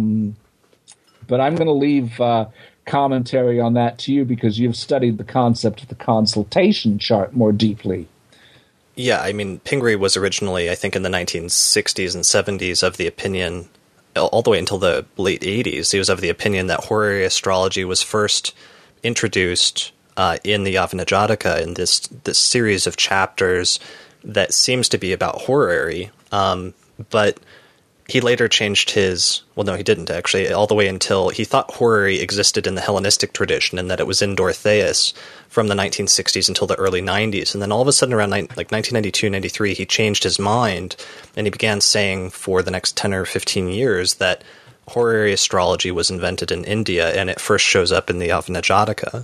But I'm going to leave commentary on that to you because you've studied the concept of the consultation chart more deeply. Yeah, I mean, Pingree was originally, I think, in the 1960s and 70s of the opinion, all the way until the late 80s, he was of the opinion that horary astrology was first introduced in the Yavana Jataka in this series of chapters that seems to be about horary, but he later changed his... Well, no, he didn't, actually, all the way until he thought horary existed in the Hellenistic tradition and that it was in Dorotheus from the 1960s until the early 90s. And then all of a sudden, around 1992, 93, he changed his mind, and he began saying for the next 10 or 15 years that horary astrology was invented in India, and it first shows up in the Yavana Jataka.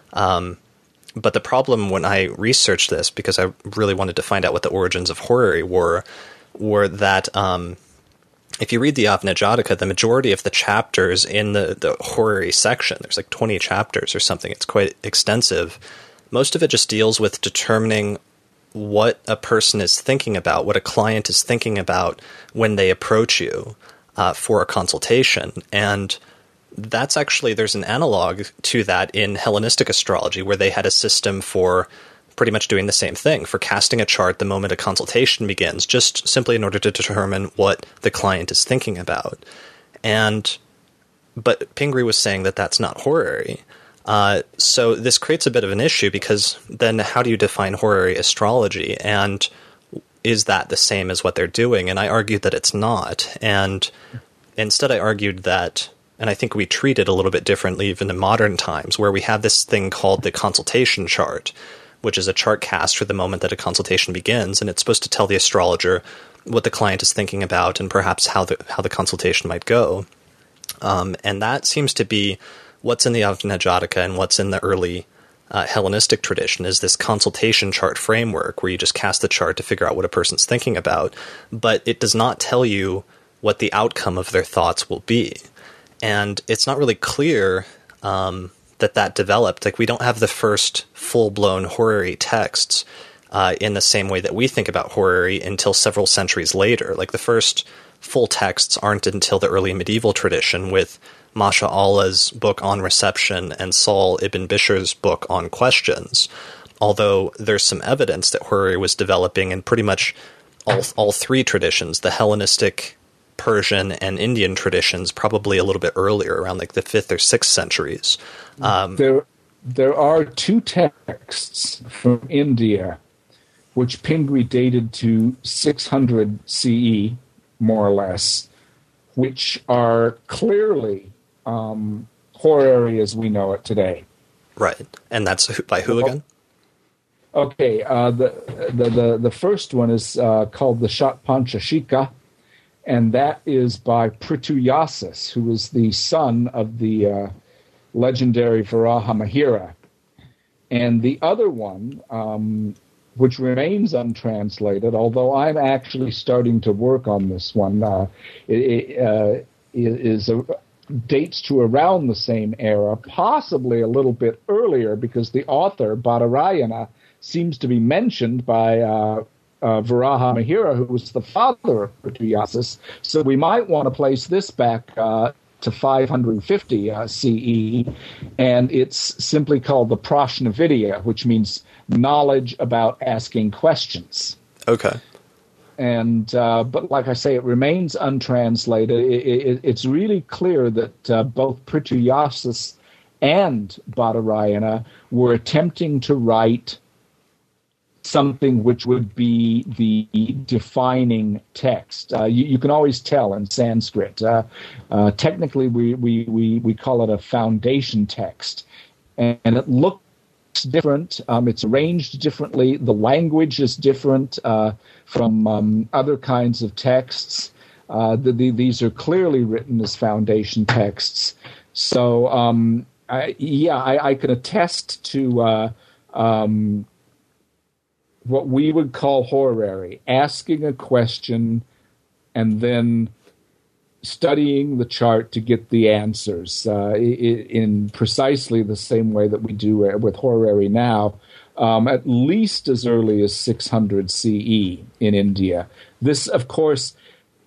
But the problem when I researched this, because I really wanted to find out what the origins of horary were that... if you read the Yavana Jataka, the majority of the chapters in the horary section, there's like 20 chapters or something, it's quite extensive. Most of it just deals with determining what a person is thinking about, what a client is thinking about when they approach you for a consultation. And that's actually, there's an analog to that in Hellenistic astrology, where they had a system for pretty much doing the same thing, for casting a chart the moment a consultation begins, just simply in order to determine what the client is thinking about. But Pingree was saying that that's not horary. So this creates a bit of an issue, because then how do you define horary astrology? And is that the same as what they're doing? And I argued that it's not. And instead I argued that, and I think we treat it a little bit differently even in modern times, where we have this thing called the consultation chart, which is a chart cast for the moment that a consultation begins, and it's supposed to tell the astrologer what the client is thinking about and perhaps how the consultation might go. And that seems to be what's in the Yavne Jataka and what's in the early Hellenistic tradition, is this consultation chart framework where you just cast the chart to figure out what a person's thinking about, but it does not tell you what the outcome of their thoughts will be. And it's not really clear that developed. Like, we don't have the first full-blown horary texts in the same way that we think about horary until several centuries later. Like, the first full texts aren't until the early medieval tradition, with Masha Allah's book on reception and Saul ibn Bishr's book on questions. Although there's some evidence that horary was developing in pretty much all three traditions, the Hellenistic, Persian, and Indian traditions, probably a little bit earlier, around like the 5th or 6th centuries. There are two texts from India which Pingree dated to 600 CE, more or less, which are clearly horary as we know it today. Right, and that's by who again? Okay, the first one is called the Shatpanchashika, and that is by Prithuyasis, who is the son of the legendary Varaha Mihira. And the other one, which remains untranslated, although I'm actually starting to work on this one, dates to around the same era, possibly a little bit earlier, because the author, Badarayana, seems to be mentioned by Varaha Mihira, who was the father of Prithuyasis. So we might want to place this back to 550 CE, and it's simply called the Prashnavidya, which means knowledge about asking questions. Okay. And but like I say, it remains untranslated. It's really clear that both Prithuyasis and Badarayana were attempting to write something which would be the defining text. You can always tell in Sanskrit. Technically, we call it a foundation text, and it looks different. It's arranged differently. The language is different from other kinds of texts. These are clearly written as foundation texts. So, I can attest to what we would call horary, asking a question and then studying the chart to get the answers in precisely the same way that we do with horary now, at least as early as 600 CE in India. This, of course,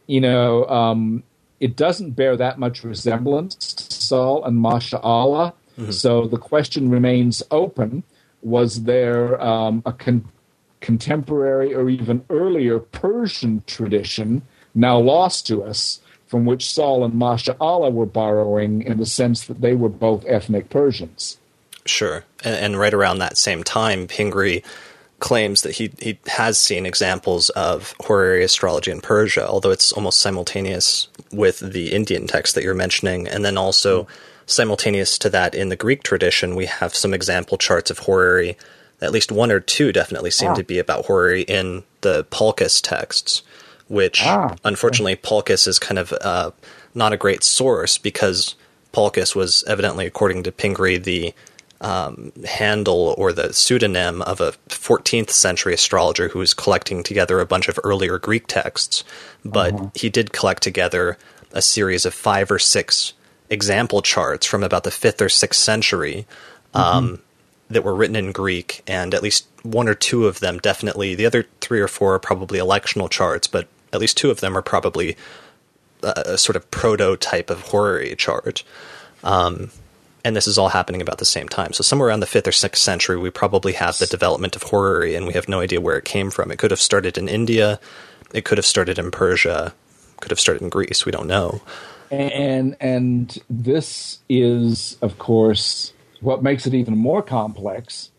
it doesn't bear that much resemblance to Saul and Masha Allah, so the question remains open. Was there a contemporary or even earlier Persian tradition, now lost to us, from which Saul and Masha Allah were borrowing, in the sense that they were both ethnic Persians? Sure. And right around that same time, Pingree claims that he has seen examples of horary astrology in Persia, although it's almost simultaneous with the Indian text that you're mentioning. And then also simultaneous to that, in the Greek tradition, we have some example charts of horary. At least one or two definitely seem to be about horary in the Palkis texts, which unfortunately Palkis is kind of not a great source, because Palkis was evidently, according to Pingree, the handle or the pseudonym of a 14th century astrologer who was collecting together a bunch of earlier Greek texts. But he did collect together a series of 5 or 6 example charts from about the 5th or 6th century that were written in Greek, and at least 1 or 2 of them definitely, the other 3 or 4 are probably electional charts, but at least 2 of them are probably a sort of prototype of horary chart. And this is all happening about the same time. So somewhere around the 5th or 6th century, we probably have the development of horary, and we have no idea where it came from. It could have started in India, it could have started in Persia, could have started in Greece, we don't know. And this is, of course, what makes it even more complex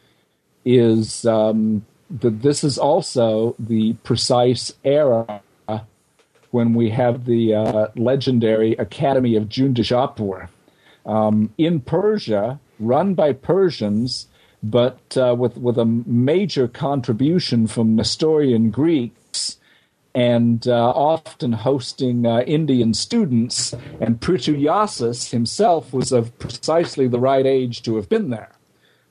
is that this is also the precise era when we have the legendary Academy of Jundishapur in Persia, run by Persians, but with a major contribution from Nestorian Greeks, and often hosting Indian students. And Prithu himself was of precisely the right age to have been there.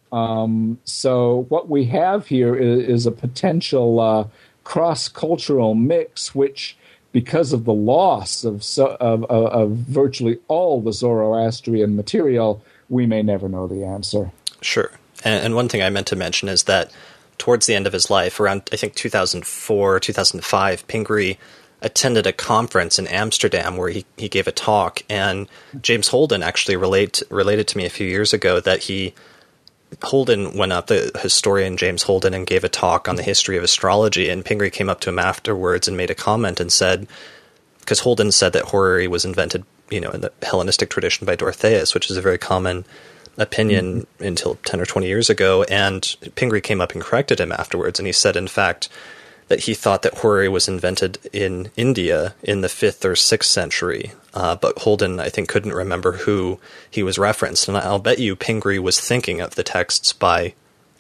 So what we have here is a potential cross-cultural mix, which, because of the loss of virtually all the Zoroastrian material, we may never know the answer. Sure. And one thing I meant to mention is that towards the end of his life, around, I think, 2004, 2005, Pingree attended a conference in Amsterdam where he gave a talk, and James Holden actually related to me a few years ago that Holden went up, the historian James Holden, and gave a talk on the history of astrology, and Pingree came up to him afterwards and made a comment and said, because Holden said that horary was invented, in the Hellenistic tradition by Dorotheus, which is a very common opinion until 10 or 20 years ago, and Pingree came up and corrected him afterwards, and he said, in fact, that he thought that horary was invented in India in the 5th or 6th century, but Holden, I think, couldn't remember who he was referenced, and I'll bet you Pingree was thinking of the texts by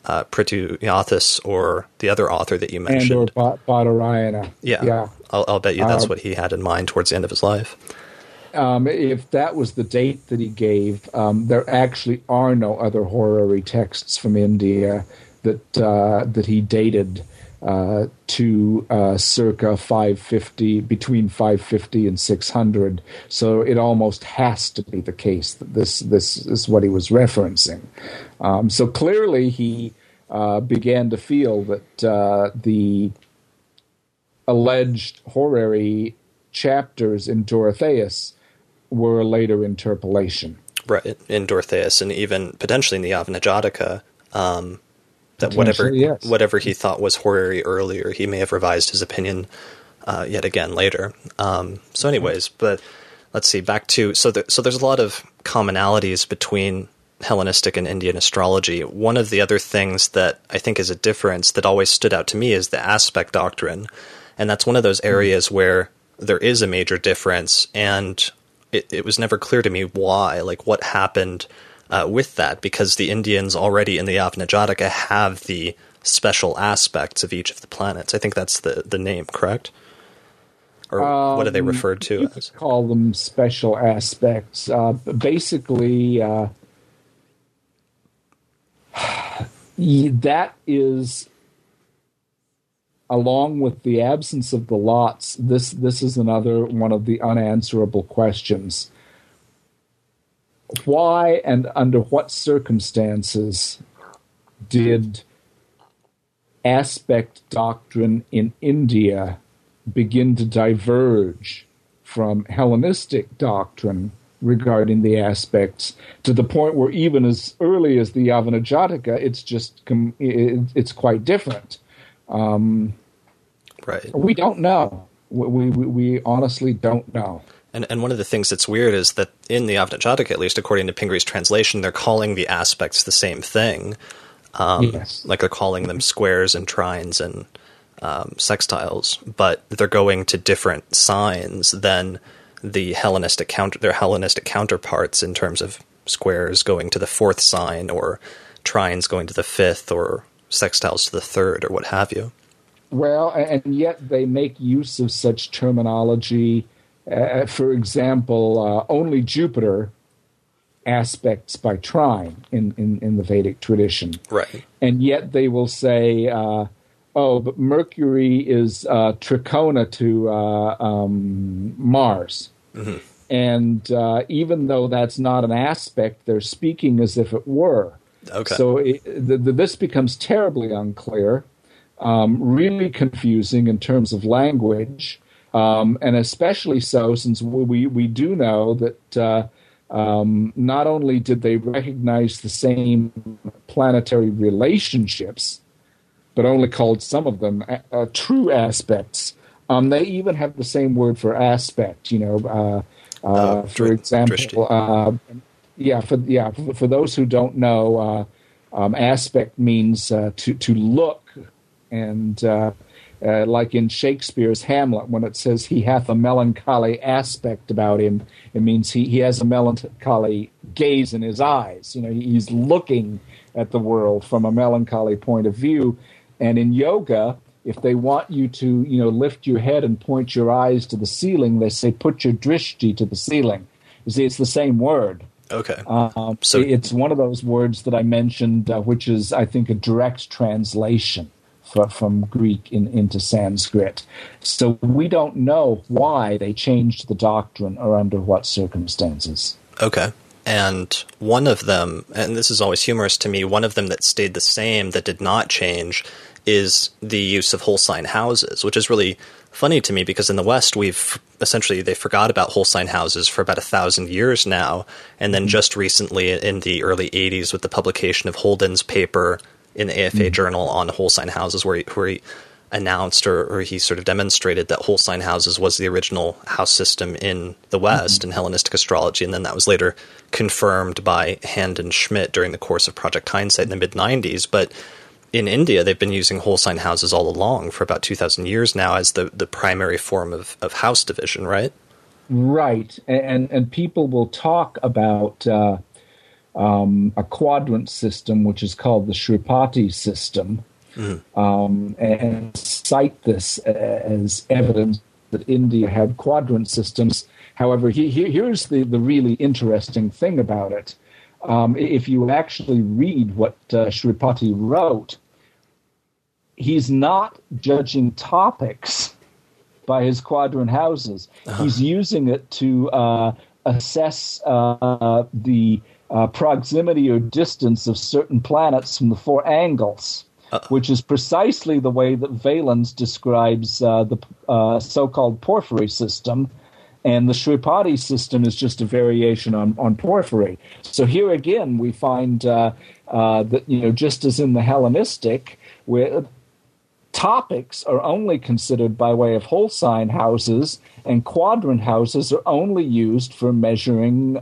Prithu or the other author that you mentioned. And or Badarayana. Yeah. I'll bet you that's what he had in mind towards the end of his life. If that was the date that he gave, there actually are no other horary texts from India that he dated to circa 550, between 550 and 600. So it almost has to be the case that this is what he was referencing. So clearly he began to feel that the alleged horary chapters in Dorotheus were a later interpolation. Right, in Dorotheus, and even potentially in the Yavana Jataka, that whatever he thought was horary earlier, he may have revised his opinion yet again later. So anyways, but let's see, back to, so there's a lot of commonalities between Hellenistic and Indian astrology. One of the other things that I think is a difference that always stood out to me is the aspect doctrine, and that's one of those areas where there is a major difference, and it was never clear to me why, like what happened with that, because the Indians already in the Yavana Jataka have the special aspects of each of the planets. I think that's the name, correct? Or what are they referred to you as? Could call them special aspects. Basically, that is, along with the absence of the lots, this is another one of the unanswerable questions. Why and under what circumstances did aspect doctrine in India begin to diverge from Hellenistic doctrine regarding the aspects, to the point where even as early as the Yavana Jataka, it's quite different. Right. We don't know. We honestly don't know. And one of the things that's weird is that in the Yavana Jataka, at least according to Pingree's translation, they're calling the aspects the same thing. Yes. Like they're calling them squares and trines and sextiles, but they're going to different signs than their Hellenistic counterparts in terms of squares going to the 4th sign, or trines going to the 5th, or sextiles to the 3rd, or what have you. Well, and yet they make use of such terminology. For example, only Jupiter aspects by trine in the Vedic tradition. Right. And yet they will say, but Mercury is trikona to Mars. Mm-hmm. And even though that's not an aspect, they're speaking as if it were. Okay. So this becomes terribly unclear, really confusing in terms of language. And especially so since we do know that not only did they recognize the same planetary relationships, but only called some of them true aspects. They even have the same word for aspect. For example, For those who don't know, aspect means to look, and like in Shakespeare's Hamlet, when it says he hath a melancholy aspect about him, it means he has a melancholy gaze in his eyes. He's looking at the world from a melancholy point of view. And in yoga, if they want you to, lift your head and point your eyes to the ceiling, they say put your drishti to the ceiling. You see, it's the same word. Okay. So it's one of those words that I mentioned, which is, I think, a direct translation from Greek into Sanskrit. So we don't know why they changed the doctrine or under what circumstances. Okay. And one of them, and this is always humorous to me, one of them that stayed the same, that did not change, is the use of whole sign houses, which is really funny to me because in the West, they forgot about whole sign houses for about 1,000 years now. And then just recently in the early 80s with the publication of Holden's paper in the AFA Journal on whole sign houses, where he announced or he sort of demonstrated that whole sign houses was the original house system in the West in Hellenistic astrology. And then that was later confirmed by Hand and Schmidt during the course of Project Hindsight in the mid-90s. But in India, they've been using whole sign houses all along for about 2,000 years now as the primary form of house division, right? Right. And people will talk about a quadrant system, which is called the Shripati system, and cite this as evidence that India had quadrant systems. However, here's the really interesting thing about it. If you actually read what Shripati wrote, he's not judging topics by his quadrant houses. He's using it to assess the proximity or distance of certain planets from the four angles, which is precisely the way that Valens describes the so-called porphyry system. And the Shripati system is just a variation on porphyry. So here again, we find that, just as in the Hellenistic, where topics are only considered by way of whole sign houses, and quadrant houses are only used for measuring,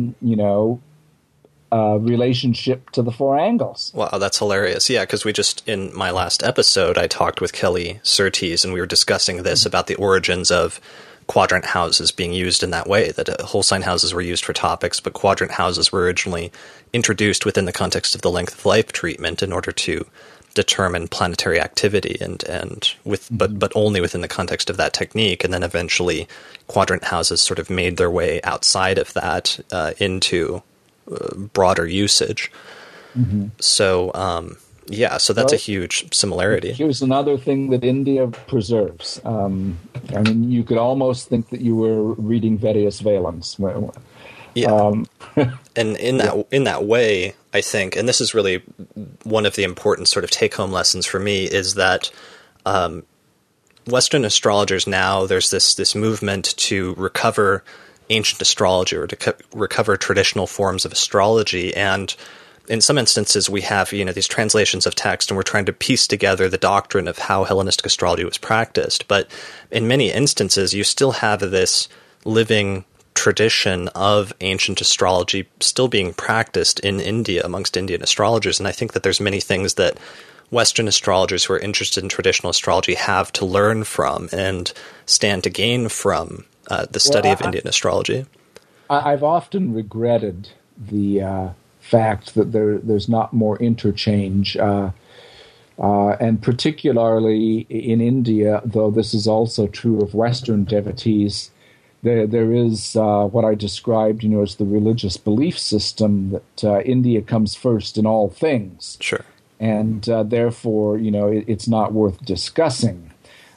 relationship to the four angles. Wow, that's hilarious. Yeah, because in my last episode, I talked with Kelly Surtees, and we were discussing this about the origins of quadrant houses being used in that way, that whole sign houses were used for topics, but quadrant houses were originally introduced within the context of the length of life treatment in order to determine planetary activity but only within the context of that technique. And then eventually quadrant houses sort of made their way outside of that into broader usage. So that's a huge similarity. Here's another thing that India preserves. You could almost think that you were reading Vettius Valens. Yeah. And in that way, I think, and this is really one of the important sort of take-home lessons for me, is that Western astrologers now, there's this movement to recover ancient astrology or to recover traditional forms of astrology. And in some instances, we have, these translations of text, and we're trying to piece together the doctrine of how Hellenistic astrology was practiced. But in many instances, you still have this living tradition of ancient astrology still being practiced in India amongst Indian astrologers. And I think that there's many things that Western astrologers who are interested in traditional astrology have to learn from and stand to gain from the study of Indian astrology. I've often regretted the fact that there's not more interchange, and particularly in India, though this is also true of Western devotees, there is what I described, as the religious belief system that India comes first in all things. Sure. And therefore, it's not worth discussing.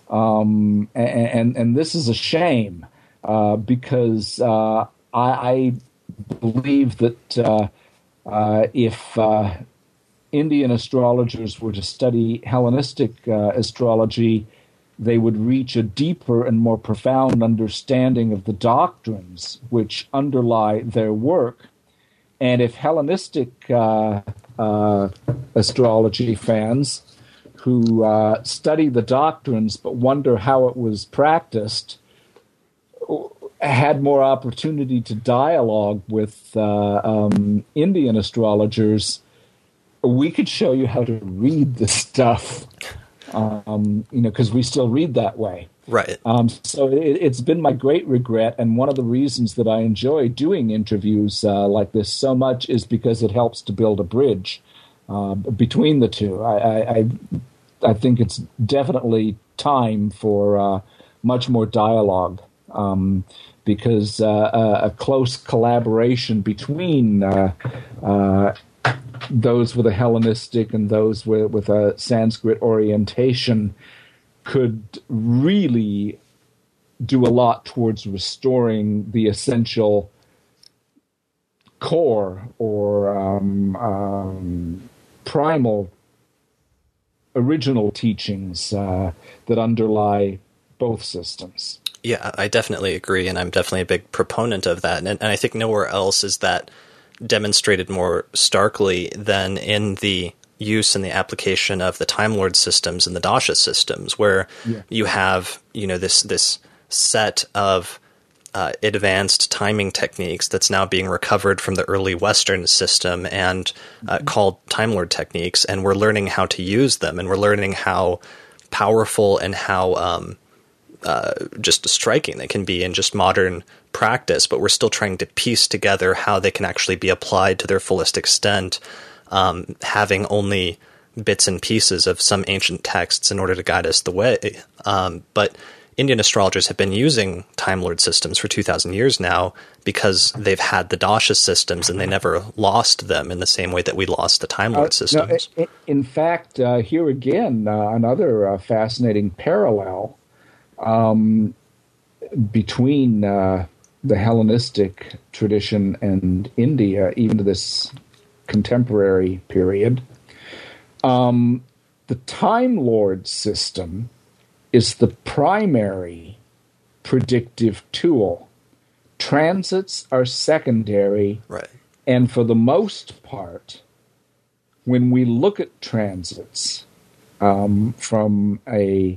And this is a shame because I believe that if Indian astrologers were to study Hellenistic astrology, they would reach a deeper and more profound understanding of the doctrines which underlie their work. And if Hellenistic astrology fans who study the doctrines but wonder how it was practiced had more opportunity to dialogue with Indian astrologers, we could show you how to read the stuff, because we still read that way. Right. So it's been my great regret, and one of the reasons that I enjoy doing interviews like this so much is because it helps to build a bridge between the two. I think it's definitely time for much more dialogue, because a close collaboration between those with a Hellenistic and those with a Sanskrit orientation could really do a lot towards restoring the essential core or primal original teachings that underlie both systems. Yeah, I definitely agree, and I'm definitely a big proponent of that. And I think nowhere else is that demonstrated more starkly than in the use and the application of the Time Lord systems and the Dasha systems, where you have, this set of advanced timing techniques that's now being recovered from the early Western system and called Time Lord techniques, and we're learning how to use them, and we're learning how powerful and how just striking they can be in just modern practice, but we're still trying to piece together how they can actually be applied to their fullest extent, having only bits and pieces of some ancient texts in order to guide us the way. But Indian astrologers have been using Time Lord systems for 2,000 years now because they've had the Dasha systems and they never lost them in the same way that we lost the Time Lord systems. No, in fact, here again, another fascinating parallel between the Hellenistic tradition and India, even to this contemporary period. The Time Lord system is the primary predictive tool. Transits are secondary, right? And for the most part, when we look at transits from a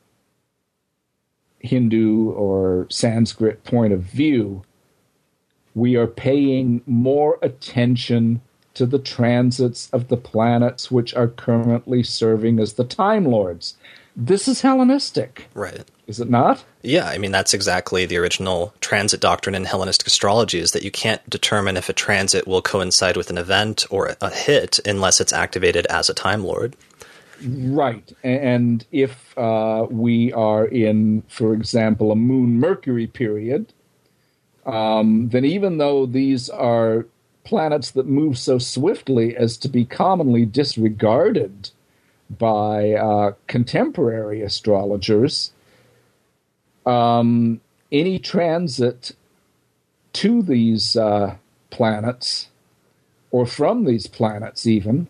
Hindu or Sanskrit point of view, we are paying more attention to the transits of the planets which are currently serving as the Time Lords. This is Hellenistic. Right. Is it not? Yeah, I mean, that's exactly the original transit doctrine in Hellenistic astrology, is that you can't determine if a transit will coincide with an event or a hit unless it's activated as a Time Lord. Right. And if we are in, for example, a Moon-Mercury period, then even though these are planets that move so swiftly as to be commonly disregarded by contemporary astrologers, any transit to these planets, or from these planets even,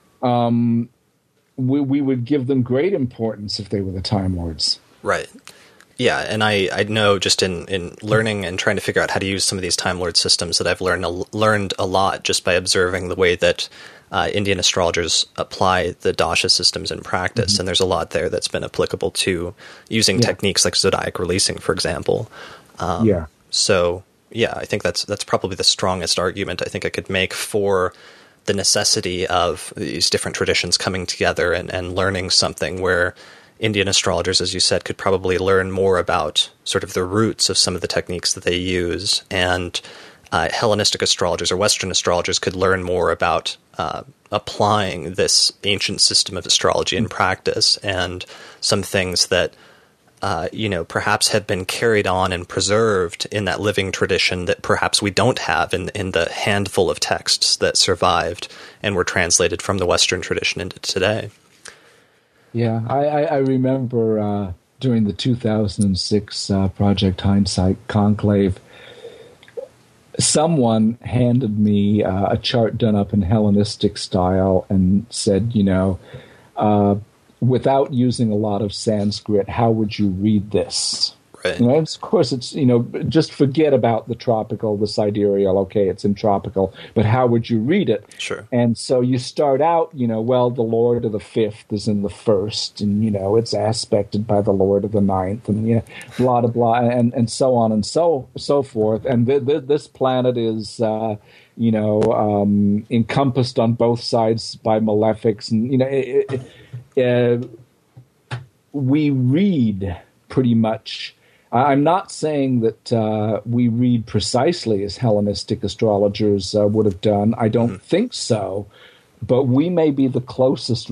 we would give them great importance if they were the Time Lords. Right. Yeah, and I know just in learning and trying to figure out how to use some of these Time Lord systems that I've learned a lot just by observing the way that Indian astrologers apply the Dasha systems in practice, and there's a lot there that's been applicable to using techniques like zodiac releasing, for example. So, yeah, I think that's probably the strongest argument I think I could make for the necessity of these different traditions coming together and learning something where Indian astrologers, as you said, could probably learn more about sort of the roots of some of the techniques that they use, and Hellenistic astrologers or Western astrologers could learn more about applying this ancient system of astrology in practice, and some things that perhaps have been carried on and preserved in that living tradition that perhaps we don't have in the handful of texts that survived and were translated from the Western tradition into today. Yeah, I remember during the 2006 Project Hindsight conclave, someone handed me a chart done up in Hellenistic style and said, without using a lot of Sanskrit, how would you read this? Right. Of course, it's, just forget about the tropical, the sidereal. Okay, it's in tropical, but how would you read it? Sure. And so you start out, well, the Lord of the fifth is in the first, and it's aspected by the Lord of the ninth, and blah blah blah, and so on and so forth. And this planet is, encompassed on both sides by malefics, and we read pretty much. I'm not saying that we read precisely as Hellenistic astrologers would have done. I don't think so, but we may be the closest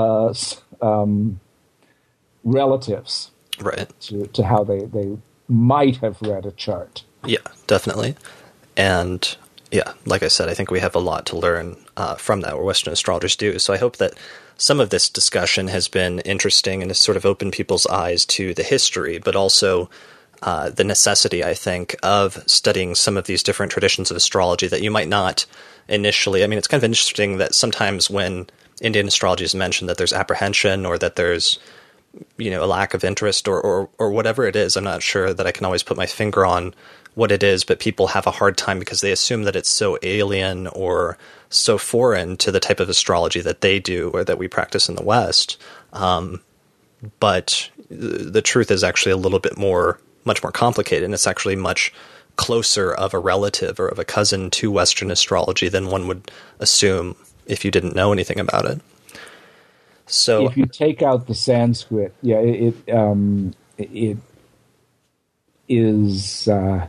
relatives, right, to how they might have read a chart. Yeah, definitely. And yeah, like I said, I think we have a lot to learn from that, what Western astrologers do. So I hope that some of this discussion has been interesting and has sort of opened people's eyes to the history, but also the necessity, I think, of studying some of these different traditions of astrology that you might not initially. I mean, it's kind of interesting that sometimes when Indian astrology is mentioned, that there's apprehension or that there's, a lack of interest or whatever it is. I'm not sure that I can always put my finger on what it is, but people have a hard time because they assume that it's so alien or so foreign to the type of astrology that they do or that we practice in the West. But the truth is actually a little bit much more complicated, and it's actually much closer of a relative or of a cousin to Western astrology than one would assume if you didn't know anything about it. So if you take out the Sanskrit, it is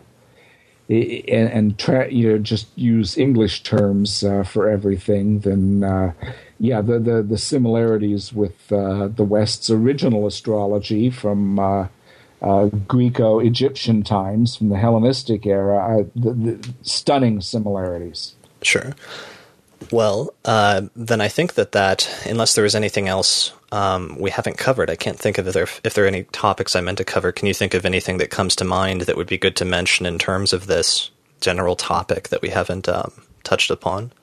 just use English terms for everything, then the similarities with the West's original astrology from Greco-Egyptian times, from the Hellenistic era, the stunning similarities. Sure. Well, then I think that unless there is anything else we haven't covered, I can't think of if there are any topics I meant to cover. Can you think of anything that comes to mind that would be good to mention in terms of this general topic that we haven't touched upon?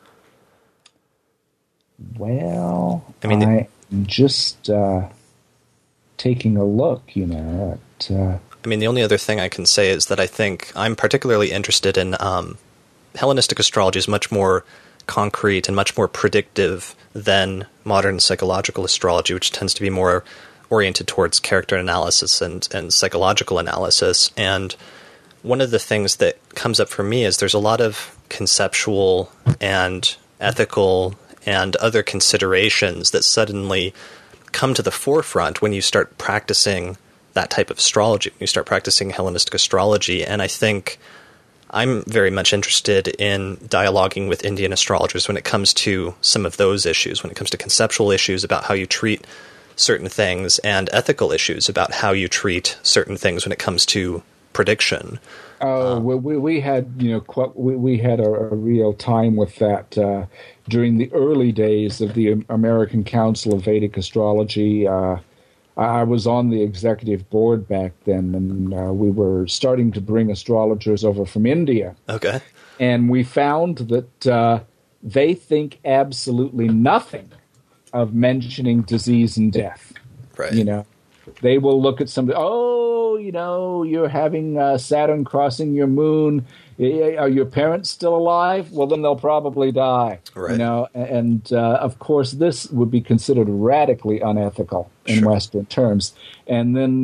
Well, I'm just taking a look, at... I mean, the only other thing I can say is that I think I'm particularly interested in Hellenistic astrology is much more concrete and much more predictive than modern psychological astrology, which tends to be more oriented towards character analysis and psychological analysis. And one of the things that comes up for me is there's a lot of conceptual and ethical and other considerations that suddenly come to the forefront when you start practicing that type of astrology, when you start practicing Hellenistic astrology. And I think I'm very much interested in dialoguing with Indian astrologers when it comes to some of those issues, when it comes to conceptual issues about how you treat certain things and ethical issues about how you treat certain things when it comes to prediction. We had we had a real time with that during the early days of the American Council of Vedic Astrology. I was on the executive board back then, and we were starting to bring astrologers over from India. Okay. And we found that they think absolutely nothing of mentioning disease and death. Right. They will look at somebody, you're having Saturn crossing your moon. Are your parents still alive? Well, then they'll probably die. Right. And of course, this would be considered radically unethical in Western terms. And then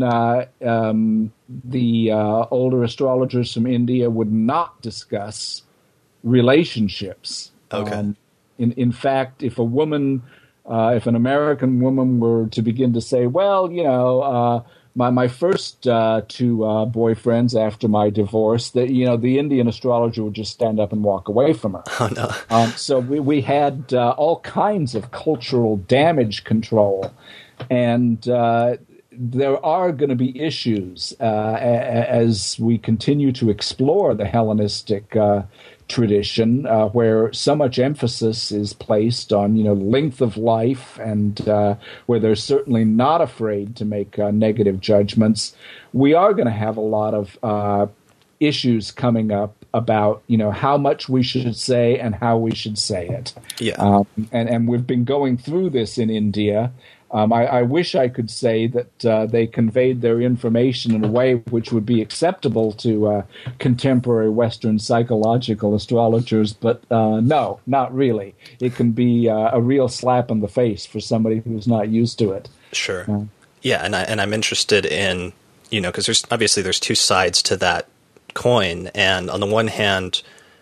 the older astrologers from India would not discuss relationships. Okay. In fact, if an American woman were to begin to say, well, my first two boyfriends after my divorce, the Indian astrologer would just stand up and walk away from her. Oh, no. So we had all kinds of cultural damage control. And there are going to be issues as we continue to explore the Hellenistic tradition, where so much emphasis is placed on length of life, and where they're certainly not afraid to make negative judgments. We are going to have a lot of issues coming up about how much we should say and how we should say it. Yeah. And we've been going through this in India. I wish I could say that they conveyed their information in a way which would be acceptable to contemporary Western psychological astrologers, but no, not really. It can be a real slap in the face for somebody who's not used to it. Sure. Yeah, and I'm interested in, because there's two sides to that coin, and on the one hand,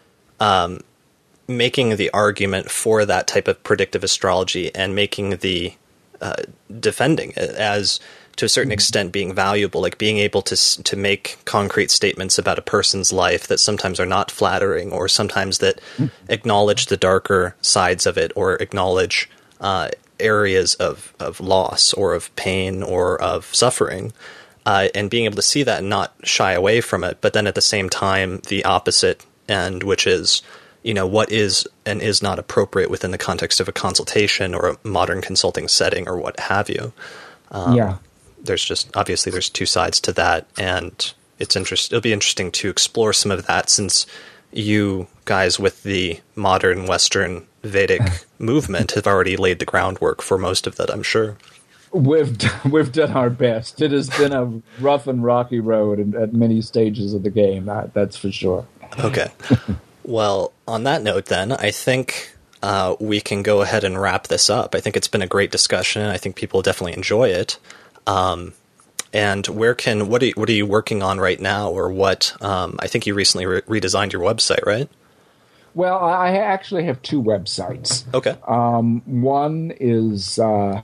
making the argument for that type of predictive astrology and making the defending it as, to a certain extent, being valuable, like being able to make concrete statements about a person's life that sometimes are not flattering, or sometimes that acknowledge the darker sides of it, or acknowledge areas of loss or of pain or of suffering, and being able to see that and not shy away from it, but then at the same time the opposite end, which is what is and is not appropriate within the context of a consultation or a modern consulting setting or what have you. There's two sides to that, and it'll be interesting to explore some of that, since you guys with the modern Western Vedic movement have already laid the groundwork for most of that, I'm sure. We've done our best. It has been a rough and rocky road at many stages of the game, that's for sure. Okay. Well, on that note, then, I think we can go ahead and wrap this up. I think it's been a great discussion. I think people definitely enjoy it. And what are you working on right now, or what? I think you recently redesigned your website, right? Well, I actually have two websites. Okay. One is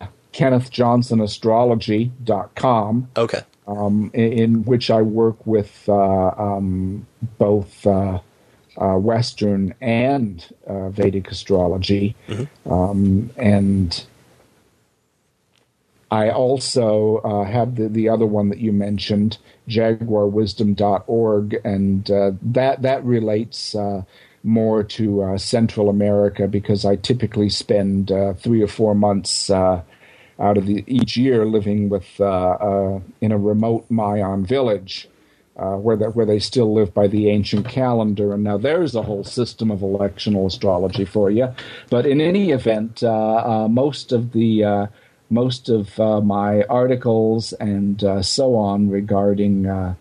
KennethJohnsonAstrology.com. Okay. In which I work with both Western and Vedic astrology. And I also have the other one that you mentioned, JaguarWisdom.org, and that relates more to Central America, because I typically spend 3 or 4 months out of each year living with in a remote Mayan village where they still live by the ancient calendar. And now there's a whole system of electional astrology for you. But in any event, most of my articles and so on regarding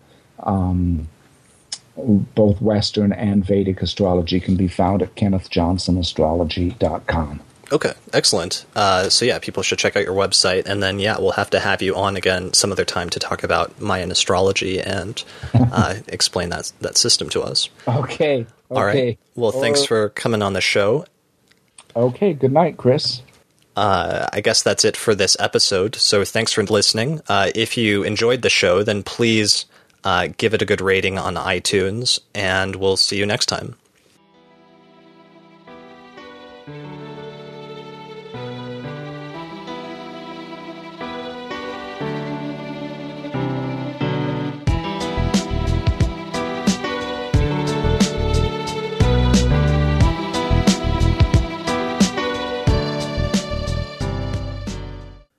both Western and Vedic astrology can be found at KennethJohnsonAstrology.com. Okay, excellent. So yeah, people should check out your website, and then we'll have to have you on again some other time to talk about Mayan astrology and explain that system to us. Okay. All right. Well, thanks for coming on the show. Okay, good night, Chris. I guess that's it for this episode. So thanks for listening. If you enjoyed the show, then please give it a good rating on iTunes, and we'll see you next time.